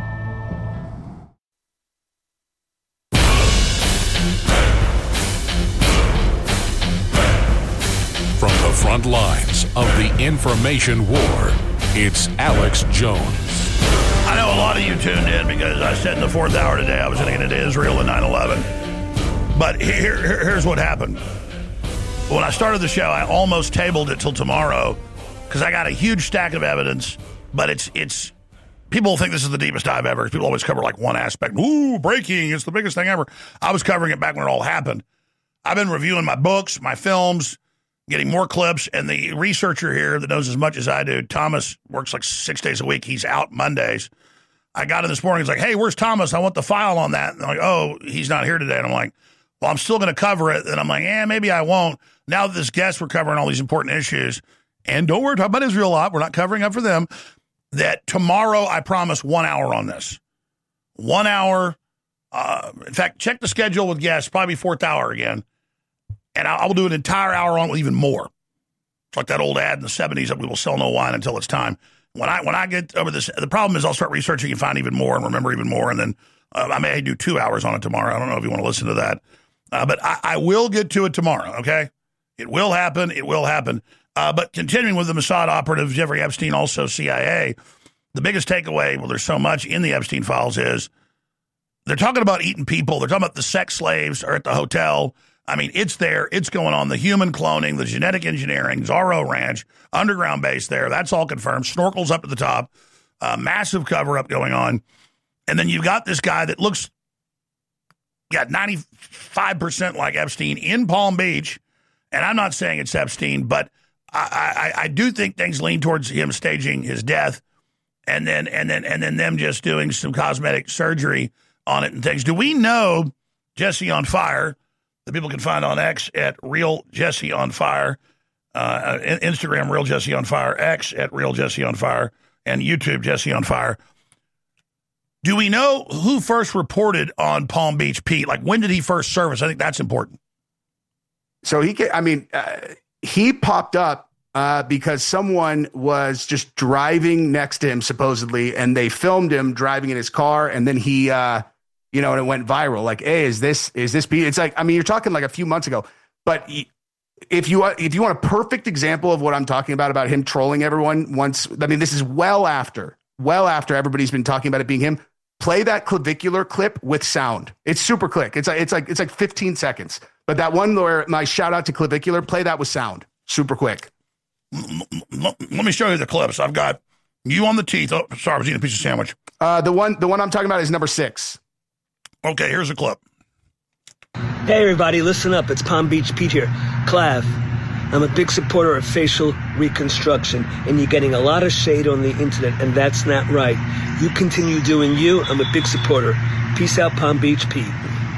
From the front lines of the information war, it's Alex Jones. I know a lot of you tuned in because I said in the fourth hour today I was going to get into Israel and nine eleven. But here, here, here's what happened. When I started the show, I almost tabled it till tomorrow because I got a huge stack of evidence. But it's it's people think this is the deepest dive ever. People always cover like one aspect. Ooh, breaking! It's the biggest thing ever. I was covering it back when it all happened. I've been reviewing my books, my films, getting more clips, and the researcher here that knows as much as I do, Thomas, works like six days a week. He's out Mondays. I got in this morning. He's like, hey, where's Thomas? I want the file on that. And I'm like, oh, he's not here today. And I'm like, well, I'm still going to cover it. And I'm like, eh, maybe I won't. Now that this guest, we're covering all these important issues. And don't worry, talk about Israel a lot. We're not covering up for them. That tomorrow, I promise one hour on this. One hour. Uh, in fact, check the schedule with guests, probably fourth hour again. And I will do an entire hour on with even more. It's like that old ad in the seventies that we will sell no wine until it's time. When I when I get over this, the problem is I'll start researching and find even more and remember even more. And then uh, I may do two hours on it tomorrow. I don't know if you want to listen to that. Uh, but I, I will get to it tomorrow, okay? It will happen. It will happen. Uh, but continuing with the Mossad operative, Jeffrey Epstein, also C I A, the biggest takeaway, well, there's so much in the Epstein files, is they're talking about eating people. They're talking about the sex slaves are at the hotel. I mean, it's there. It's going on. The human cloning, the genetic engineering, Zorro Ranch, underground base there. That's all confirmed. Snorkels up to the top. Uh, massive cover-up going on. And then you've got this guy that looks, got ninety-five percent like Epstein in Palm Beach. And I'm not saying it's Epstein, but I, I, I do think things lean towards him staging his death and then and then and then them just doing some cosmetic surgery on it and things. Do we know Jesse on Fire, that people can find on X at Real Jesse on Fire, uh, Instagram Real Jesse on Fire, X at Real Jesse on Fire, and YouTube Jesse on Fire. Do we know who first reported on Palm Beach Pete? Like, when did he first service? I think that's important. So he, I mean, uh, he popped up uh, because someone was just driving next to him, supposedly, and they filmed him driving in his car, and then he, uh, you know, and it went viral. Like, hey, is this is this Pete? It's like, I mean, you're talking like a few months ago, but if you if you want a perfect example of what I'm talking about about him trolling everyone once, I mean, this is well after, well after everybody's been talking about it being him. Play that clavicular clip with sound. It's super quick. It's like it's like it's like fifteen seconds. But that one where my shout out to clavicular, play that with sound. Super quick. Let me show you the clips. I've got you on the teeth. Oh, sorry, I was eating a piece of sandwich. Uh, the one the one I'm talking about is number six. Okay, here's a clip. Hey everybody, listen up. It's Palm Beach Pete here. Clav, I'm a big supporter of facial reconstruction, and you're getting a lot of shade on the internet, and that's not right. You continue doing you. I'm a big supporter. Peace out, Palm Beach Pete.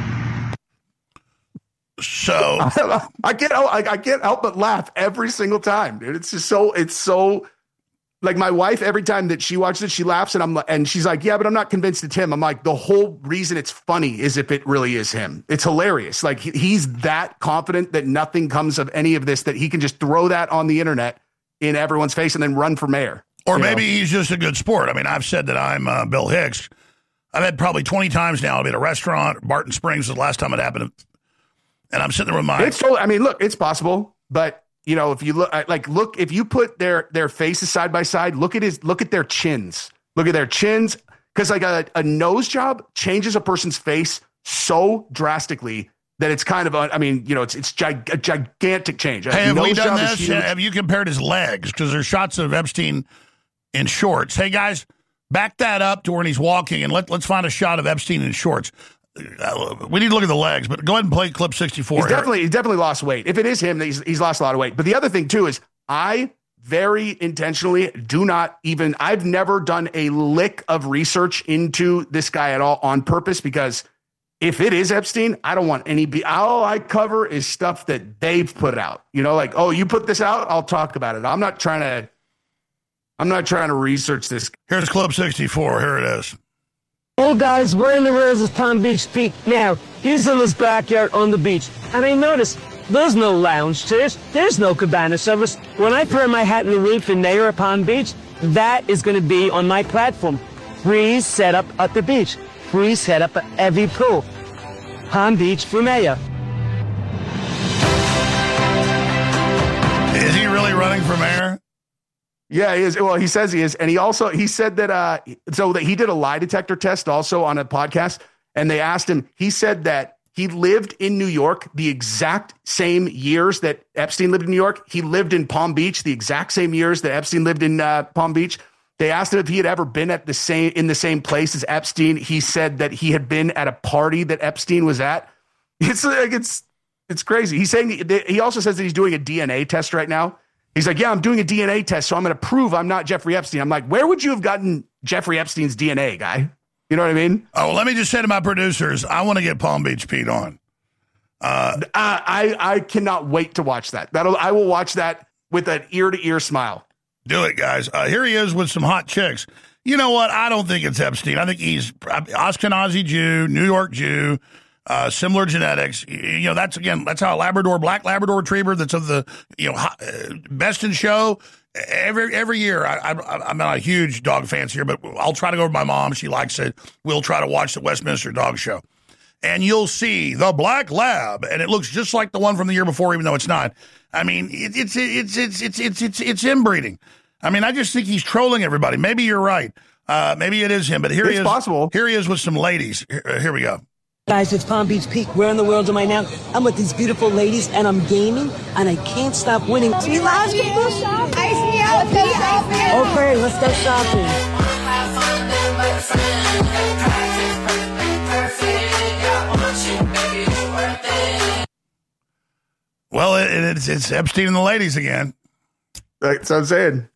So I can't I, I can't help but laugh every single time, dude. It's just so it's so like my wife, every time that she watches it, she laughs, and I'm like, and she's like, yeah, but I'm not convinced it's him. I'm like, the whole reason it's funny is if it really is him. It's hilarious. Like he, he's that confident that nothing comes of any of this, that he can just throw that on the internet in everyone's face and then run for mayor. Or maybe know? He's just a good sport. I mean, I've said that I'm uh, Bill Hicks. I've had probably twenty times now. I'll be at a restaurant. Barton Springs was the last time it happened. And I'm sitting there with my... It's totally, I mean, look, it's possible. But, you know, if you look, like, look, if you put their their faces side by side, look at his, look at their chins. Look at their chins. Because, like, a, a nose job changes a person's face so drastically that it's kind of, a, I mean, you know, it's it's gig, a gigantic change. Hey, have we done this? Have you compared his legs? Because there's shots of Epstein in shorts. Hey, guys, back that up to when he's walking, and let, let's find a shot of Epstein in shorts. Uh, we need to look at the legs, but go ahead and play clip sixty-four. He's definitely, he's definitely lost weight. If it is him, he's, he's lost a lot of weight. But the other thing, too, is I very intentionally do not even, I've never done a lick of research into this guy at all on purpose, because if it is Epstein, I don't want any, be, all I cover is stuff that they've put out. You know, like, oh, you put this out, I'll talk about it. I'm not trying to, I'm not trying to research this. Here's clip sixty-four. Here it is. Hey guys, we're in the rails of Palm Beach Pete. Now, he's in his backyard on the beach. And I noticed there's no lounge chairs. There's no cabana service. When I throw my hat in the roof in Nair Palm Beach, that is going to be on my platform. Free setup at the beach. Free setup at every pool. Palm Beach for mayor. Is he really running for mayor? Yeah, he is. Well, he says he is. And he also, he said that, uh, so that he did a lie detector test also on a podcast, and they asked him, he said that he lived in New York the exact same years that Epstein lived in New York. He lived in Palm Beach the exact same years that Epstein lived in uh, Palm Beach. They asked him if he had ever been at the same, in the same place as Epstein. He said that he had been at a party that Epstein was at. It's like, it's, it's crazy. He's saying, that, he also says that he's doing a D N A test right now. He's like, yeah, I'm doing a D N A test, so I'm going to prove I'm not Jeffrey Epstein. I'm like, where would you have gotten Jeffrey Epstein's D N A, guy? You know what I mean? Oh, well, let me just say to my producers, I want to get Palm Beach Pete on. Uh, I I cannot wait to watch that. That'll I will watch that with an ear-to-ear smile. Do it, guys. Uh, here he is with some hot chicks. You know what? I don't think it's Epstein. I think he's Ashkenazi Jew, New York Jew. Uh, similar genetics, you know, that's again, that's how a Labrador, black Labrador retriever that's of the, you know, best in show. Every every year, I, I, I'm not a huge dog fancier, but I'll try to go with my mom. She likes it. We'll try to watch the Westminster Dog Show. And you'll see the black lab, and it looks just like the one from the year before, even though it's not. I mean, it, it's, it's, it's, it's, it's, it's, it's inbreeding. I mean, I just think he's trolling everybody. Maybe you're right. Uh, maybe it is him, but here it's he is. Possible. Here he is with some ladies. Here, uh, here we go. Guys, it's Palm Beach Peak. Where in the world am I now? I'm with these beautiful ladies, and I'm gaming, and I can't stop winning. We love you. Okay, let's go shopping. Well, it, it's, it's Epstein and the ladies again. That's what I'm saying.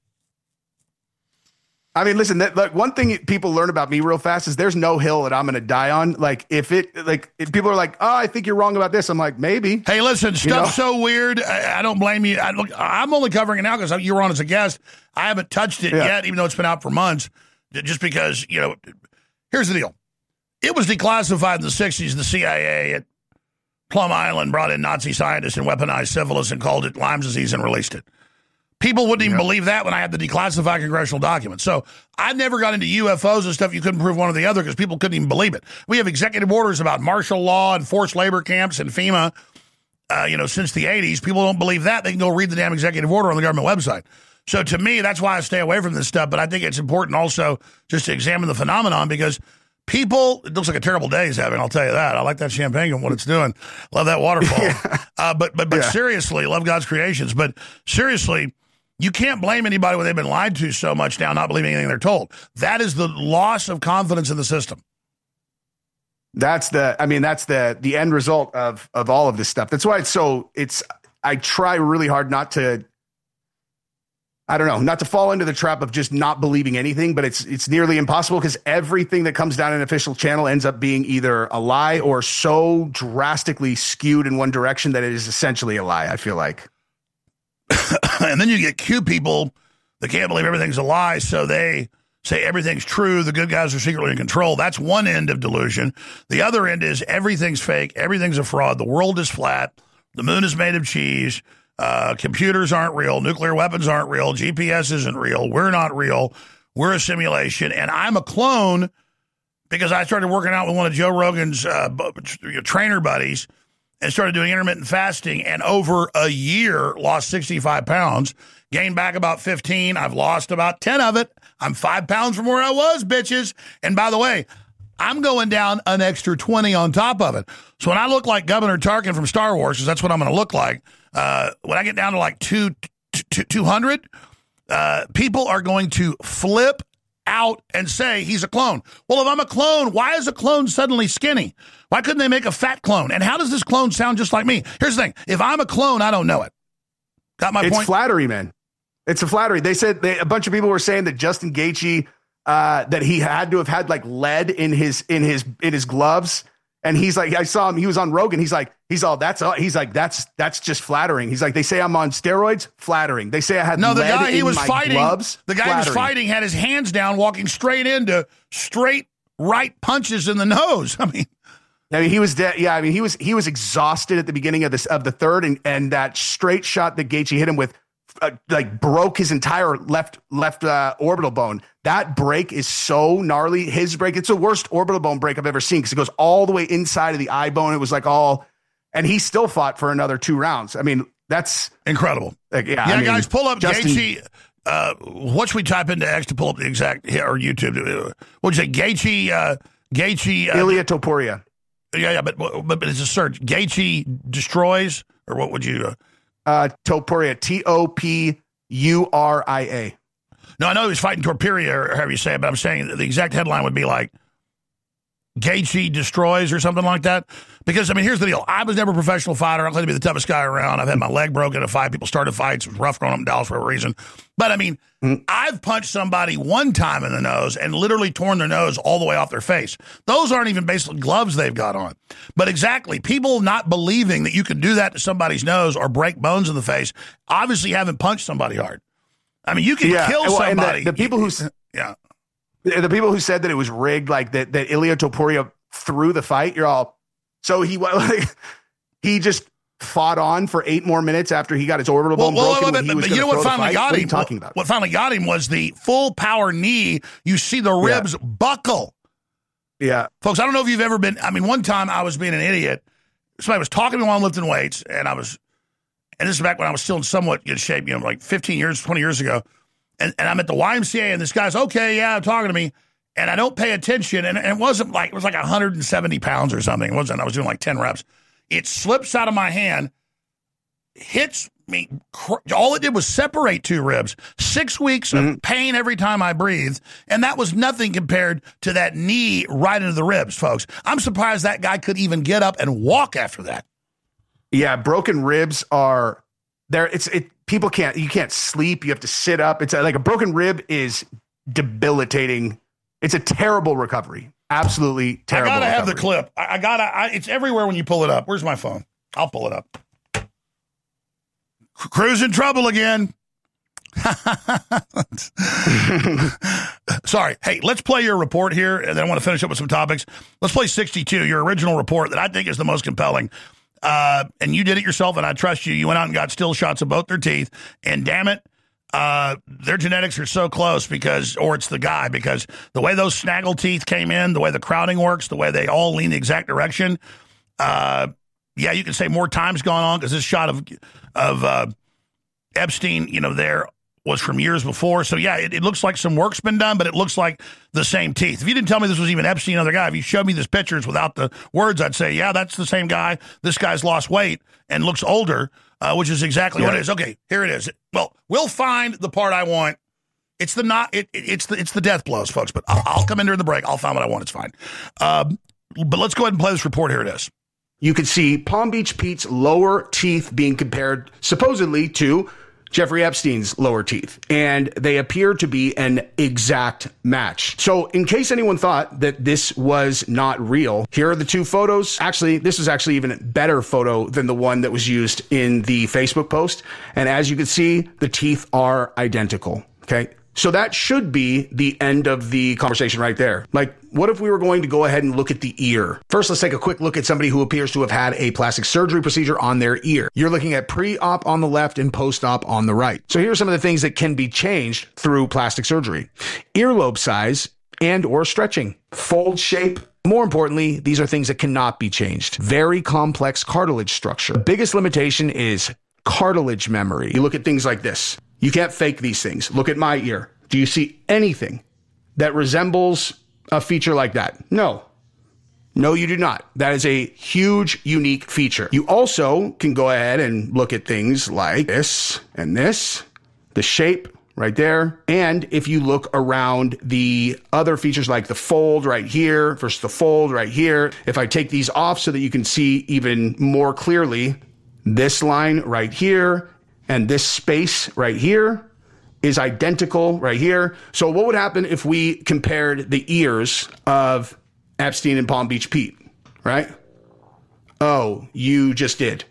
I mean, listen, that, like, one thing people learn about me real fast is there's no hill that I'm going to die on. Like, if it, like, if people are like, oh, I think you're wrong about this. I'm like, maybe. Hey, listen, stuff's you know? so weird. I, I don't blame you. I, look, I'm only covering it now because you were on as a guest. I haven't touched it yeah. yet, even though it's been out for months, just because, you know, here's the deal. It was declassified in the sixties. The C I A at Plum Island brought in Nazi scientists and weaponized syphilis and called it Lyme disease and released it. People wouldn't even yeah. believe that when I had the declassified congressional documents. So I never got into U F Os and stuff. You couldn't prove one or the other because people couldn't even believe it. We have executive orders about martial law and forced labor camps and FEMA, uh, you know, since the eighties. People don't believe that. They can go read the damn executive order on the government website. So to me, that's why I stay away from this stuff. But I think it's important also just to examine the phenomenon because people, it looks like a terrible day he's having, I'll tell you that. I like that champagne and what it's doing. Love that waterfall. yeah. uh, but but, but yeah. seriously, love God's creations. But seriously, you can't blame anybody when they've been lied to so much now, not believing anything they're told. That is the loss of confidence in the system. That's the, I mean, that's the the end result of of all of this stuff. That's why it's so, it's, I try really hard not to, I don't know, not to fall into the trap of just not believing anything, but it's it's nearly impossible because everything that comes down an official channel ends up being either a lie or so drastically skewed in one direction that it is essentially a lie, I feel like. And then you get Q people that can't believe everything's a lie, so they say everything's true, the good guys are secretly in control. That's one end of delusion. The other end is everything's fake, everything's a fraud, the world is flat, the moon is made of cheese, uh, computers aren't real, nuclear weapons aren't real, G P S isn't real, we're not real, we're a simulation, and I'm a clone because I started working out with one of Joe Rogan's uh, trainer buddies and started doing intermittent fasting, and over a year lost sixty-five pounds, gained back about fifteen. I've lost about ten of it. I'm five pounds from where I was, bitches. And by the way, I'm going down an extra twenty on top of it. So when I look like Governor Tarkin from Star Wars, because that's what I'm going to look like, uh, when I get down to like two, two hundred, uh, people are going to flip out and say he's a clone. Well, if I'm a clone, why is a clone suddenly skinny? Why couldn't they make a fat clone? And how does this clone sound just like me? Here's the thing. If I'm a clone, I don't know it. Got my it's point? It's flattery, man. It's a flattery. They said they, a bunch of people were saying that Justin Gaethje, uh, that he had to have had like lead in his in his in his gloves. And he's like, I saw him. He was on Rogan. He's like, he's all that's all. He's like, that's that's just flattering. He's like, they say I'm on steroids. Flattering. They say I had no. The lead guy he in was my fighting. Gloves, the guy flattering. he was fighting had his hands down, walking straight into straight right punches in the nose. I mean, I mean, he was dead. Yeah, I mean, he was he was exhausted at the beginning of this of the third, and and that straight shot that Gaethje hit him with, uh, like broke his entire left left uh, orbital bone. That break is so gnarly. His break, it's the worst orbital bone break I've ever seen because it goes all the way inside of the eye bone. It was like all, and he still fought for another two rounds. I mean, that's incredible. Like, yeah, yeah, I mean, guys, pull up Justin, Gaethje. Uh, what should we type into X to pull up the exact or YouTube? What'd you say, Gaethje? Uh, Gaethje. Uh, Ilia Topuria. Yeah, yeah, but, but but it's a search. Gaethje destroys, or what would you? Uh, uh Topuria, T O P U R I A. No, I know he was fighting Topuria, or however you say it, but I'm saying the exact headline would be like Gaethje destroys or something like that. Because, I mean, here's the deal. I was never a professional fighter. I claim to be the toughest guy around. I've had my leg broken in a fight. People started fights. It was rough growing up in Dallas for a reason. But, I mean, mm-hmm. I've punched somebody one time in the nose and literally torn their nose all the way off their face. Those aren't even basically gloves they've got on. But exactly, people not believing that you can do that to somebody's nose or break bones in the face obviously haven't punched somebody hard. I mean, you can yeah, kill well, somebody. The, the people who, yeah, the people who said that it was rigged, like that, that Ilia Topuria threw the fight. You're all, so he like he just fought on for eight more minutes after he got his orbital bone well, broken. Well, but, but you know what finally got what him? Are you talking about? What finally got him was the full power knee. You see the ribs yeah. buckle. Yeah, folks. I don't know if you've ever been. I mean, one time I was being an idiot. Somebody was talking to me while I'm lifting weights, and I was, and this is back when I was still in somewhat good shape. You know, like fifteen years, twenty years ago. and, and I'm at the Y M C A, and this guy's, okay, yeah, talking to me, and I don't pay attention, and, and it wasn't like, it was like one hundred seventy pounds or something. It wasn't, I was doing like ten reps. It slips out of my hand, hits me. All it did was separate two ribs. Six weeks mm-hmm. of pain every time I breathed, and that was nothing compared to that knee right into the ribs, folks. I'm surprised that guy could even get up and walk after that. Yeah, broken ribs are there. It's it. People can't. You can't sleep. You have to sit up. It's like a broken rib is debilitating. It's a terrible recovery. Absolutely terrible. I gotta recovery. have the clip. I, I gotta. I, it's everywhere when you pull it up. Where's my phone? I'll pull it up. Crew's in trouble again. Sorry. Hey, let's play your report here, and then I want to finish up with some topics. Let's play sixty-two, your original report that I think is the most compelling. Uh, and you did it yourself, and I trust you. You went out and got still shots of both their teeth, and damn it, uh, their genetics are so close because, or it's the guy, because the way those snaggle teeth came in, the way the crowding works, the way they all lean the exact direction, uh, yeah, you can say more time's gone on because this shot of of uh, Epstein, you know, there was from years before. So, yeah, it, it looks like some work's been done, but it looks like the same teeth. If you didn't tell me this was even Epstein, another guy, if you showed me these pictures without the words, I'd say, yeah, that's the same guy. This guy's lost weight and looks older, uh, which is exactly yeah. what it is. Okay, here it is. Well, we'll find the part I want. It's the not. It, it, it's the it's the death blows, folks. But I'll, I'll come in during the break. I'll find what I want. It's fine. Um, but let's go ahead and play this report. Here it is. You can see Palm Beach Pete's lower teeth being compared supposedly to Jeffrey Epstein's lower teeth, and they appear to be an exact match. So in case anyone thought that this was not real, here are the two photos. Actually, this is actually even a better photo than the one that was used in the Facebook post. And as you can see, the teeth are identical. Okay. So that should be the end of the conversation right there. Like, what if we were going to go ahead and look at the ear? First, let's take a quick look at somebody who appears to have had a plastic surgery procedure on their ear. You're looking at pre-op on the left and post-op on the right. So here are some of the things that can be changed through plastic surgery. Earlobe size and or stretching. Fold shape. More importantly, these are things that cannot be changed. Very complex cartilage structure. The biggest limitation is cartilage memory. You look at things like this. You can't fake these things. Look at my ear. Do you see anything that resembles a feature like that? No. No, you do not. That is a huge, unique feature. You also can go ahead and look at things like this and this, the shape right there. And if you look around the other features like the fold right here versus the fold right here, if I take these off so that you can see even more clearly, this line right here and this space right here is identical right here. So what would happen if we compared the ears of Epstein and Palm Beach Pete, right? Oh, you just did.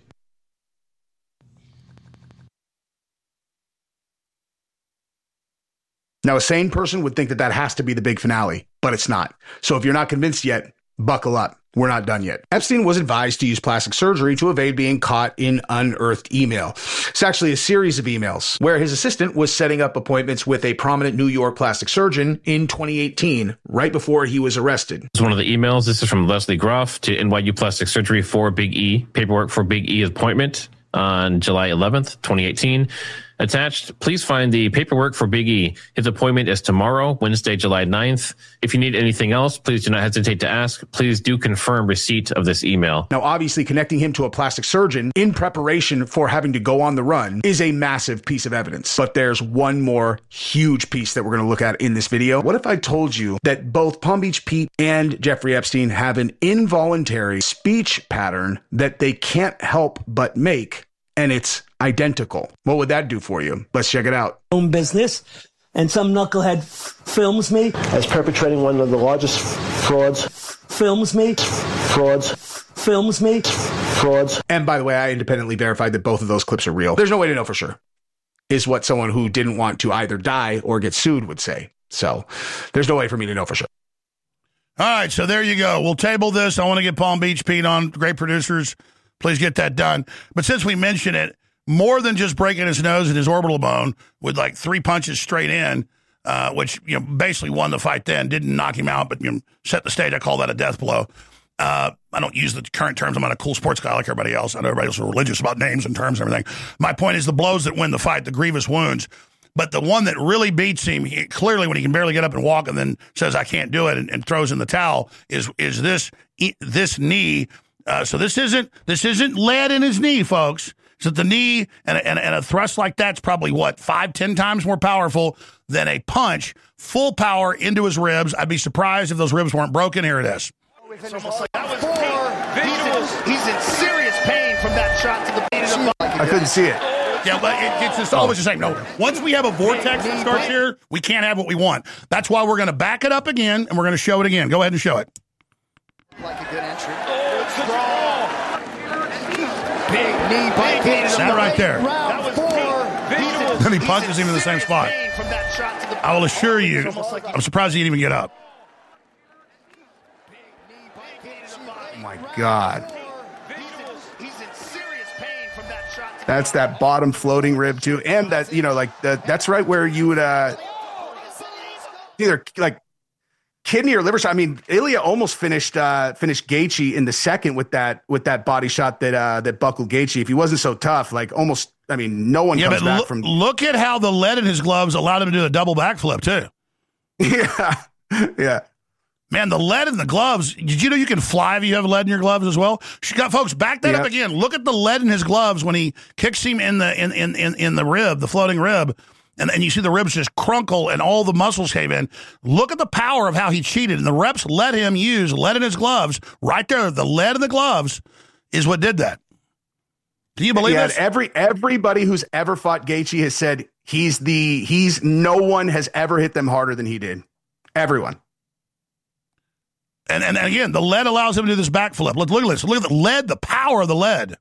Now, a sane person would think that that has to be the big finale, but it's not. So if you're not convinced yet, buckle up. We're not done yet. Epstein was advised to use plastic surgery to evade being caught in unearthed email. It's actually a series of emails where his assistant was setting up appointments with a prominent New York plastic surgeon in twenty eighteen, right before he was arrested. It's one of the emails. This is from Leslie Groff to N Y U Plastic Surgery for Big E. Paperwork for Big E appointment on July eleventh, twenty eighteen. Attached, please find the paperwork for Big E. His appointment is tomorrow, Wednesday, July ninth. If you need anything else, please do not hesitate to ask. Please do confirm receipt of this email. Now, obviously, connecting him to a plastic surgeon in preparation for having to go on the run is a massive piece of evidence. But there's one more huge piece that we're going to look at in this video. What if I told you that both Palm Beach Pete and Jeffrey Epstein have an involuntary speech pattern that they can't help but make, and it's identical? What would that do for you? Let's check it out. Own business, and some knucklehead f- films me as perpetrating one of the largest frauds. Films me frauds. Films me frauds. And by the way, I independently verified that both of those clips are real. There's no way to know for sure, is what someone who didn't want to either die or get sued would say. So there's no way for me to know for sure. All right, so there you go. We'll table this. I want to get Palm Beach Pete on. Great producers. Please get that done. But since we mentioned it, more than just breaking his nose and his orbital bone with like three punches straight in, uh, which, you know, basically won the fight then, didn't knock him out, but, you know, set the stage. I call that a death blow. Uh, I don't use the current terms. I'm not a cool sports guy like everybody else. I know everybody else is religious about names and terms and everything. My point is the blows that win the fight, the grievous wounds. But the one that really beats him, he, clearly when he can barely get up and walk and then says, I can't do it, and, and throws in the towel, is is this this knee. Uh, so this isn't this isn't lead in his knee, folks. So the knee and a, and, and a thrust like that's probably, what, five, ten times more powerful than a punch, full power into his ribs. I'd be surprised if those ribs weren't broken. Here it is. It's almost like that was he's, in, he's in serious pain from that shot to the beat of the body. I couldn't see it. Yeah, but it, it's just always the same. No, once we have a vortex that starts here, we can't have what we want. That's why we're going to back it up again, and we're going to show it again. Go ahead and show it. Like a good entry. Oh, strong. Big knee by Pete. That right there. That was four. Then he punches him in the same spot. I will assure you, I'm surprised he didn't even get up. Oh, my God. That's that bottom floating rib, too. And that, you know, like, the, that's right where you would uh, either, like, kidney or liver shot. I mean, Ilya almost finished uh, finished Gaethje in the second with that with that body shot that uh, that buckled Gaethje. If he wasn't so tough, like, almost, I mean, no one yeah, comes but back lo- from. Look at how the lead in his gloves allowed him to do a double backflip, too. Yeah. Yeah. Man, the lead in the gloves. Did you know you can fly if you have lead in your gloves as well? She got folks back that yeah. up again. Look at the lead in his gloves when he kicks him in the in in in, in the rib, the floating rib, and and you see the ribs just crunkle and all the muscles came in. Look at the power of how he cheated, and the reps let him use lead in his gloves right there. The lead in the gloves is what did that. Can you believe yeah, this? Every everybody who's ever fought Gaethje has said he's the he's no one has ever hit them harder than he did. Everyone. And, and and again, the lead allows him to do this backflip. Look, look at this. Look at the lead, the power of the lead.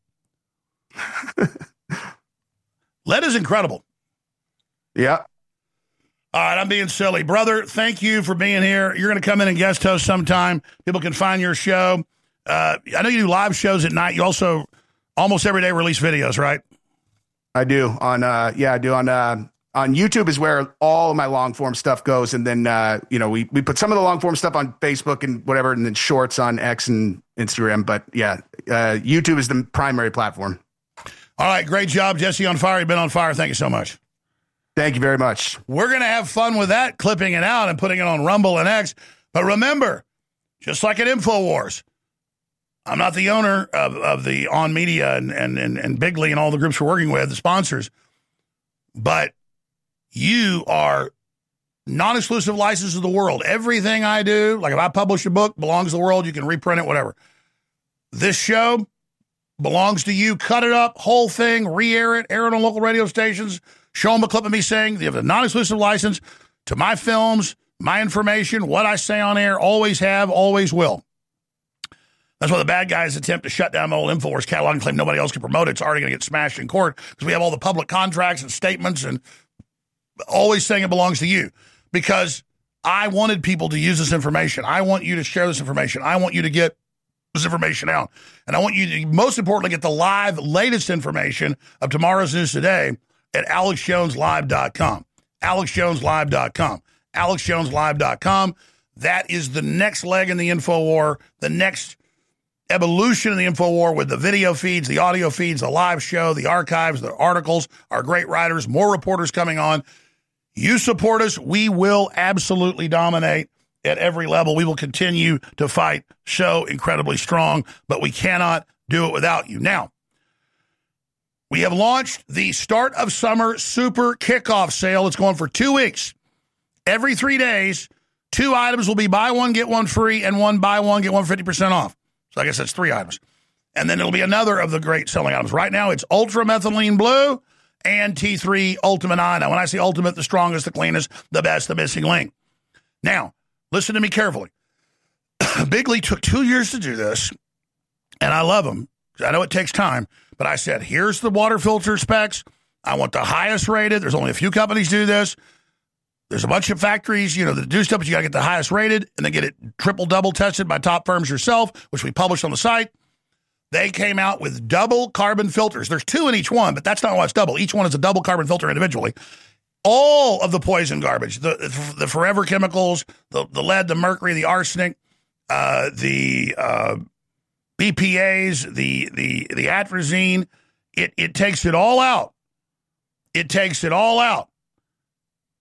Lead is incredible. Yeah. All right, I'm being silly. Brother, thank you for being here. You're going to come in and guest host sometime. People can find your show. Uh, I know you do live shows at night. You also almost every day release videos, right? I do. On uh, yeah, I do. On uh, on YouTube is where all of my long form stuff goes, and then uh, you know we we put some of the long form stuff on Facebook and whatever, and then shorts on X and Instagram. But yeah, uh, YouTube is the primary platform. All right, great job, Jesse on Fire. You've been on fire. Thank you so much. Thank you very much. We're going to have fun with that, clipping it out and putting it on Rumble and X. But remember, just like at InfoWars, I'm not the owner of, of the On Media and, and, and, and Bigly and all the groups we're working with, the sponsors. But you are non-exclusive license of the world. Everything I do, like if I publish a book, belongs to the world. You can reprint it, whatever. This show belongs to you. Cut it up, whole thing, re-air it, air it on local radio stations. Show them a clip of me saying you have a non-exclusive license to my films, my information, what I say on air, always have, always will. That's why the bad guys attempt to shut down my old InfoWars catalog and claim nobody else can promote it. It's already going to get smashed in court because we have all the public contracts and statements and always saying it belongs to you because I wanted people to use this information. I want you to share this information. I want you to get this information out. And I want you to, most importantly, get the live latest information of tomorrow's news today at alex jones live dot com. alex jones live dot com. alex jones live dot com. That is the next leg in the InfoWar, the next evolution of the InfoWar with the video feeds, the audio feeds, the live show, the archives, the articles, our great writers, more reporters coming on. You support us, we will absolutely dominate at every level. We will continue to fight so incredibly strong, but we cannot do it without you. Now, we have launched the Start of Summer Super Kickoff Sale. It's going for two weeks. Every three days, two items will be buy one, get one free, and one buy one, get one fifty percent off. So I guess that's three items. And then it'll be another of the great selling items. Right now, it's Ultra Methylene Blue and T three Ultimate I. Now, when I say ultimate, the strongest, the cleanest, the best, the missing link. Now, listen to me carefully. Bigly took two years to do this, and I love them. I know it takes time, but I said, here's the water filter specs. I want the highest rated. There's only a few companies do this. There's a bunch of factories, you know, that do stuff, but you got to get the highest rated and then get it triple, double tested by top firms yourself, which we published on the site. They came out with double carbon filters. There's two in each one, but that's not why it's double. Each one is a double carbon filter individually. All of the poison garbage, the the forever chemicals, the, the lead, the mercury, the arsenic, uh, the uh, B P As, the the the atrazine, it it takes it all out. It takes it all out.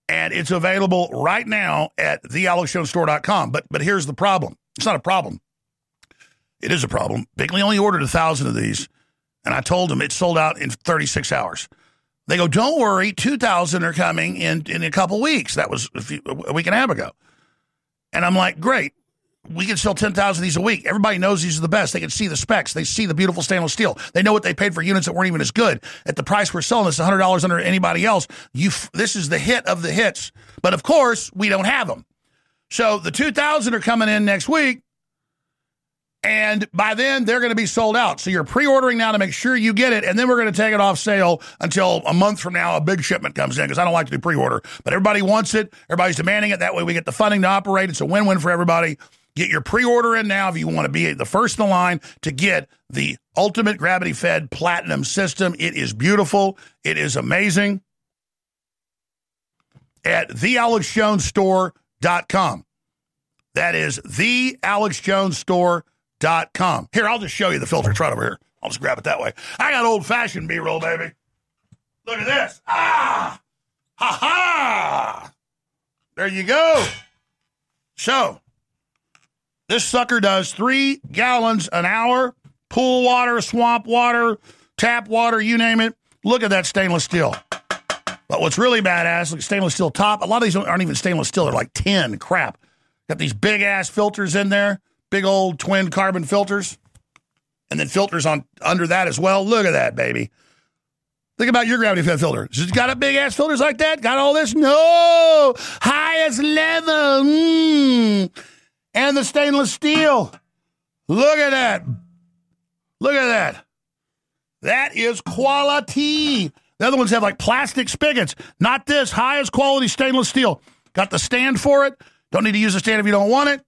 And it's available right now at the alex jones store dot com. But but here's the problem. It's not a problem. It is a problem. Bigley only ordered a thousand of these, and I told them it sold out in thirty-six hours. They go, don't worry, two thousand are coming in, in a couple weeks. That was a, few, a week and a half ago. And I'm like, great. We can sell ten thousand of these a week. Everybody knows these are the best. They can see the specs. They see the beautiful stainless steel. They know what they paid for units that weren't even as good. At the price we're selling this, one hundred dollars under anybody else. You, this is the hit of the hits. But, of course, we don't have them. So the two thousand are coming in next week, and by then they're going to be sold out. So you're pre-ordering now to make sure you get it, and then we're going to take it off sale until a month from now a big shipment comes in, because I don't like to do pre-order. But everybody wants it. Everybody's demanding it. That way we get the funding to operate. It's a win-win for everybody. Get your pre-order in now if you want to be the first in the line to get the ultimate gravity-fed platinum system. It is beautiful. It is amazing. At the alex jones store dot com. That is the alex jones store dot com. Here, I'll just show you the filter. It's right over here. I'll just grab it that way. I got old-fashioned B-roll, baby. Look at this. Ah! Ha-ha! There you go. So, this sucker does three gallons an hour. Pool water, swamp water, tap water, you name it. Look at that stainless steel. But what's really badass, like stainless steel top, a lot of these aren't even stainless steel. They're like tin crap. Got these big-ass filters in there, big old twin carbon filters, and then filters on under that as well. Look at that, baby. Think about your gravity-fed filter. Has it got a big-ass filters like that? Got all this? No! Highest level. Mmm. And the stainless steel. Look at that. Look at that. That is quality. The other ones have like plastic spigots. Not this. Highest quality stainless steel. Got the stand for it. Don't need to use the stand if you don't want it.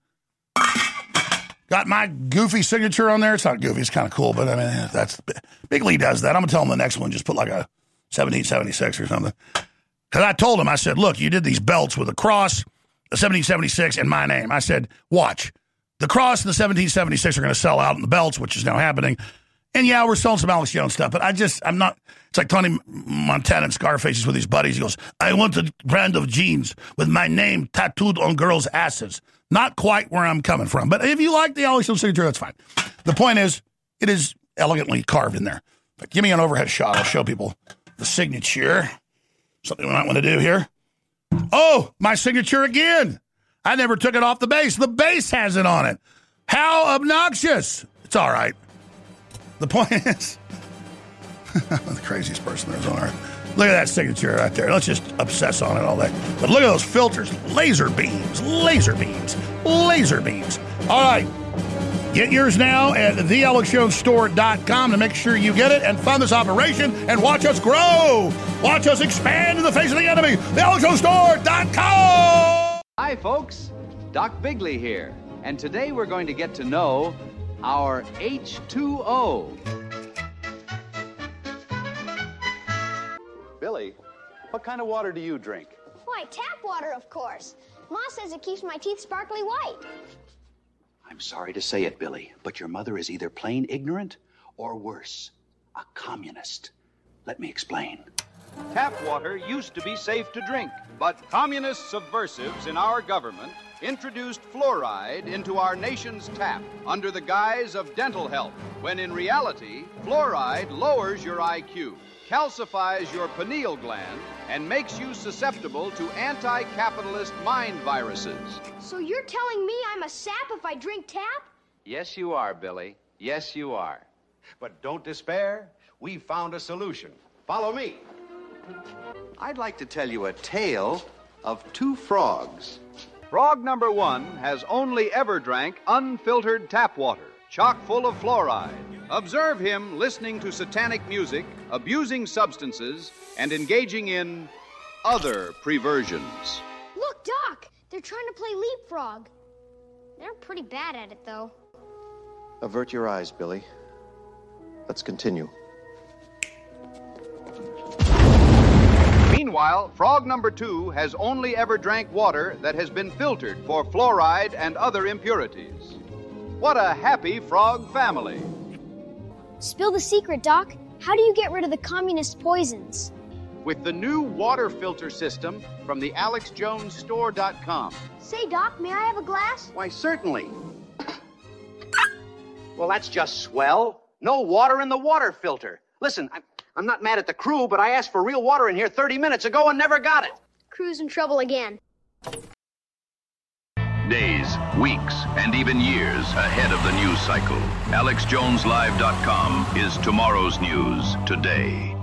Got my goofy signature on there. It's not goofy. It's kind of cool, but I mean, that's Bigley does that. I'm going to tell him the next one, just put like a seventeen seventy-six or something. Because I told him, I said, look, you did these belts with a cross, a seventeen seventy-six, and my name. I said, watch. The cross and the seventeen seventy-six are going to sell out in the belts, which is now happening. And yeah, we're selling some Alex Jones stuff, but I just, I'm not, it's like Tony Montana and Scarface with his buddies. He goes, I want a brand of jeans with my name tattooed on girls' asses. Not quite where I'm coming from. But if you like the Alex Jones signature, that's fine. The point is, it is elegantly carved in there. But give me an overhead shot. I'll show people the signature. Something we might want to do here. Oh, my signature again. I never took it off the base. The base has it on it. How obnoxious. It's all right. The point is, the craziest person there's on earth. Look at that signature right there. Let's just obsess on it all day. But look at those filters. Laser beams, laser beams, laser beams. All right. Get yours now at the alex jones store dot com to make sure you get it and fund this operation and watch us grow. Watch us expand in the face of the enemy. the alex jones store dot com. Hi, folks. Doc Bigley here. And today we're going to get to know our H two O. Billy, what kind of water do you drink? Why, tap water, of course. Ma says it keeps my teeth sparkly white. I'm sorry to say it, Billy, but your mother is either plain ignorant or worse, a communist. Let me explain. Tap water used to be safe to drink, but communist subversives in our government introduced fluoride into our nation's tap under the guise of dental health, when in reality, fluoride lowers your I Q, calcifies your pineal gland, and makes you susceptible to anti-capitalist mind viruses. So you're telling me I'm a sap if I drink tap? Yes, you are, Billy. Yes, you are. But don't despair. We found a solution. Follow me. I'd like to tell you a tale of two frogs. Frog number one has only ever drank unfiltered tap water, chock full of fluoride. Observe him listening to satanic music, abusing substances, and engaging in other perversions. Look, Doc, they're trying to play leapfrog. They're pretty bad at it, though. Avert your eyes, Billy. Let's continue. Meanwhile, frog number two has only ever drank water that has been filtered for fluoride and other impurities. What a happy frog family. Spill the secret, Doc. How do you get rid of the communist poisons? with the new water filter system from the alex jones store dot com. Say, Doc, may I have a glass? Why, certainly. Well, that's just swell. No water in the water filter. Listen, I'm, I'm not mad at the crew, but I asked for real water in here thirty minutes ago and never got it. Crew's in trouble again. Days, weeks, and even years ahead of the news cycle. alex jones live dot com is tomorrow's news today.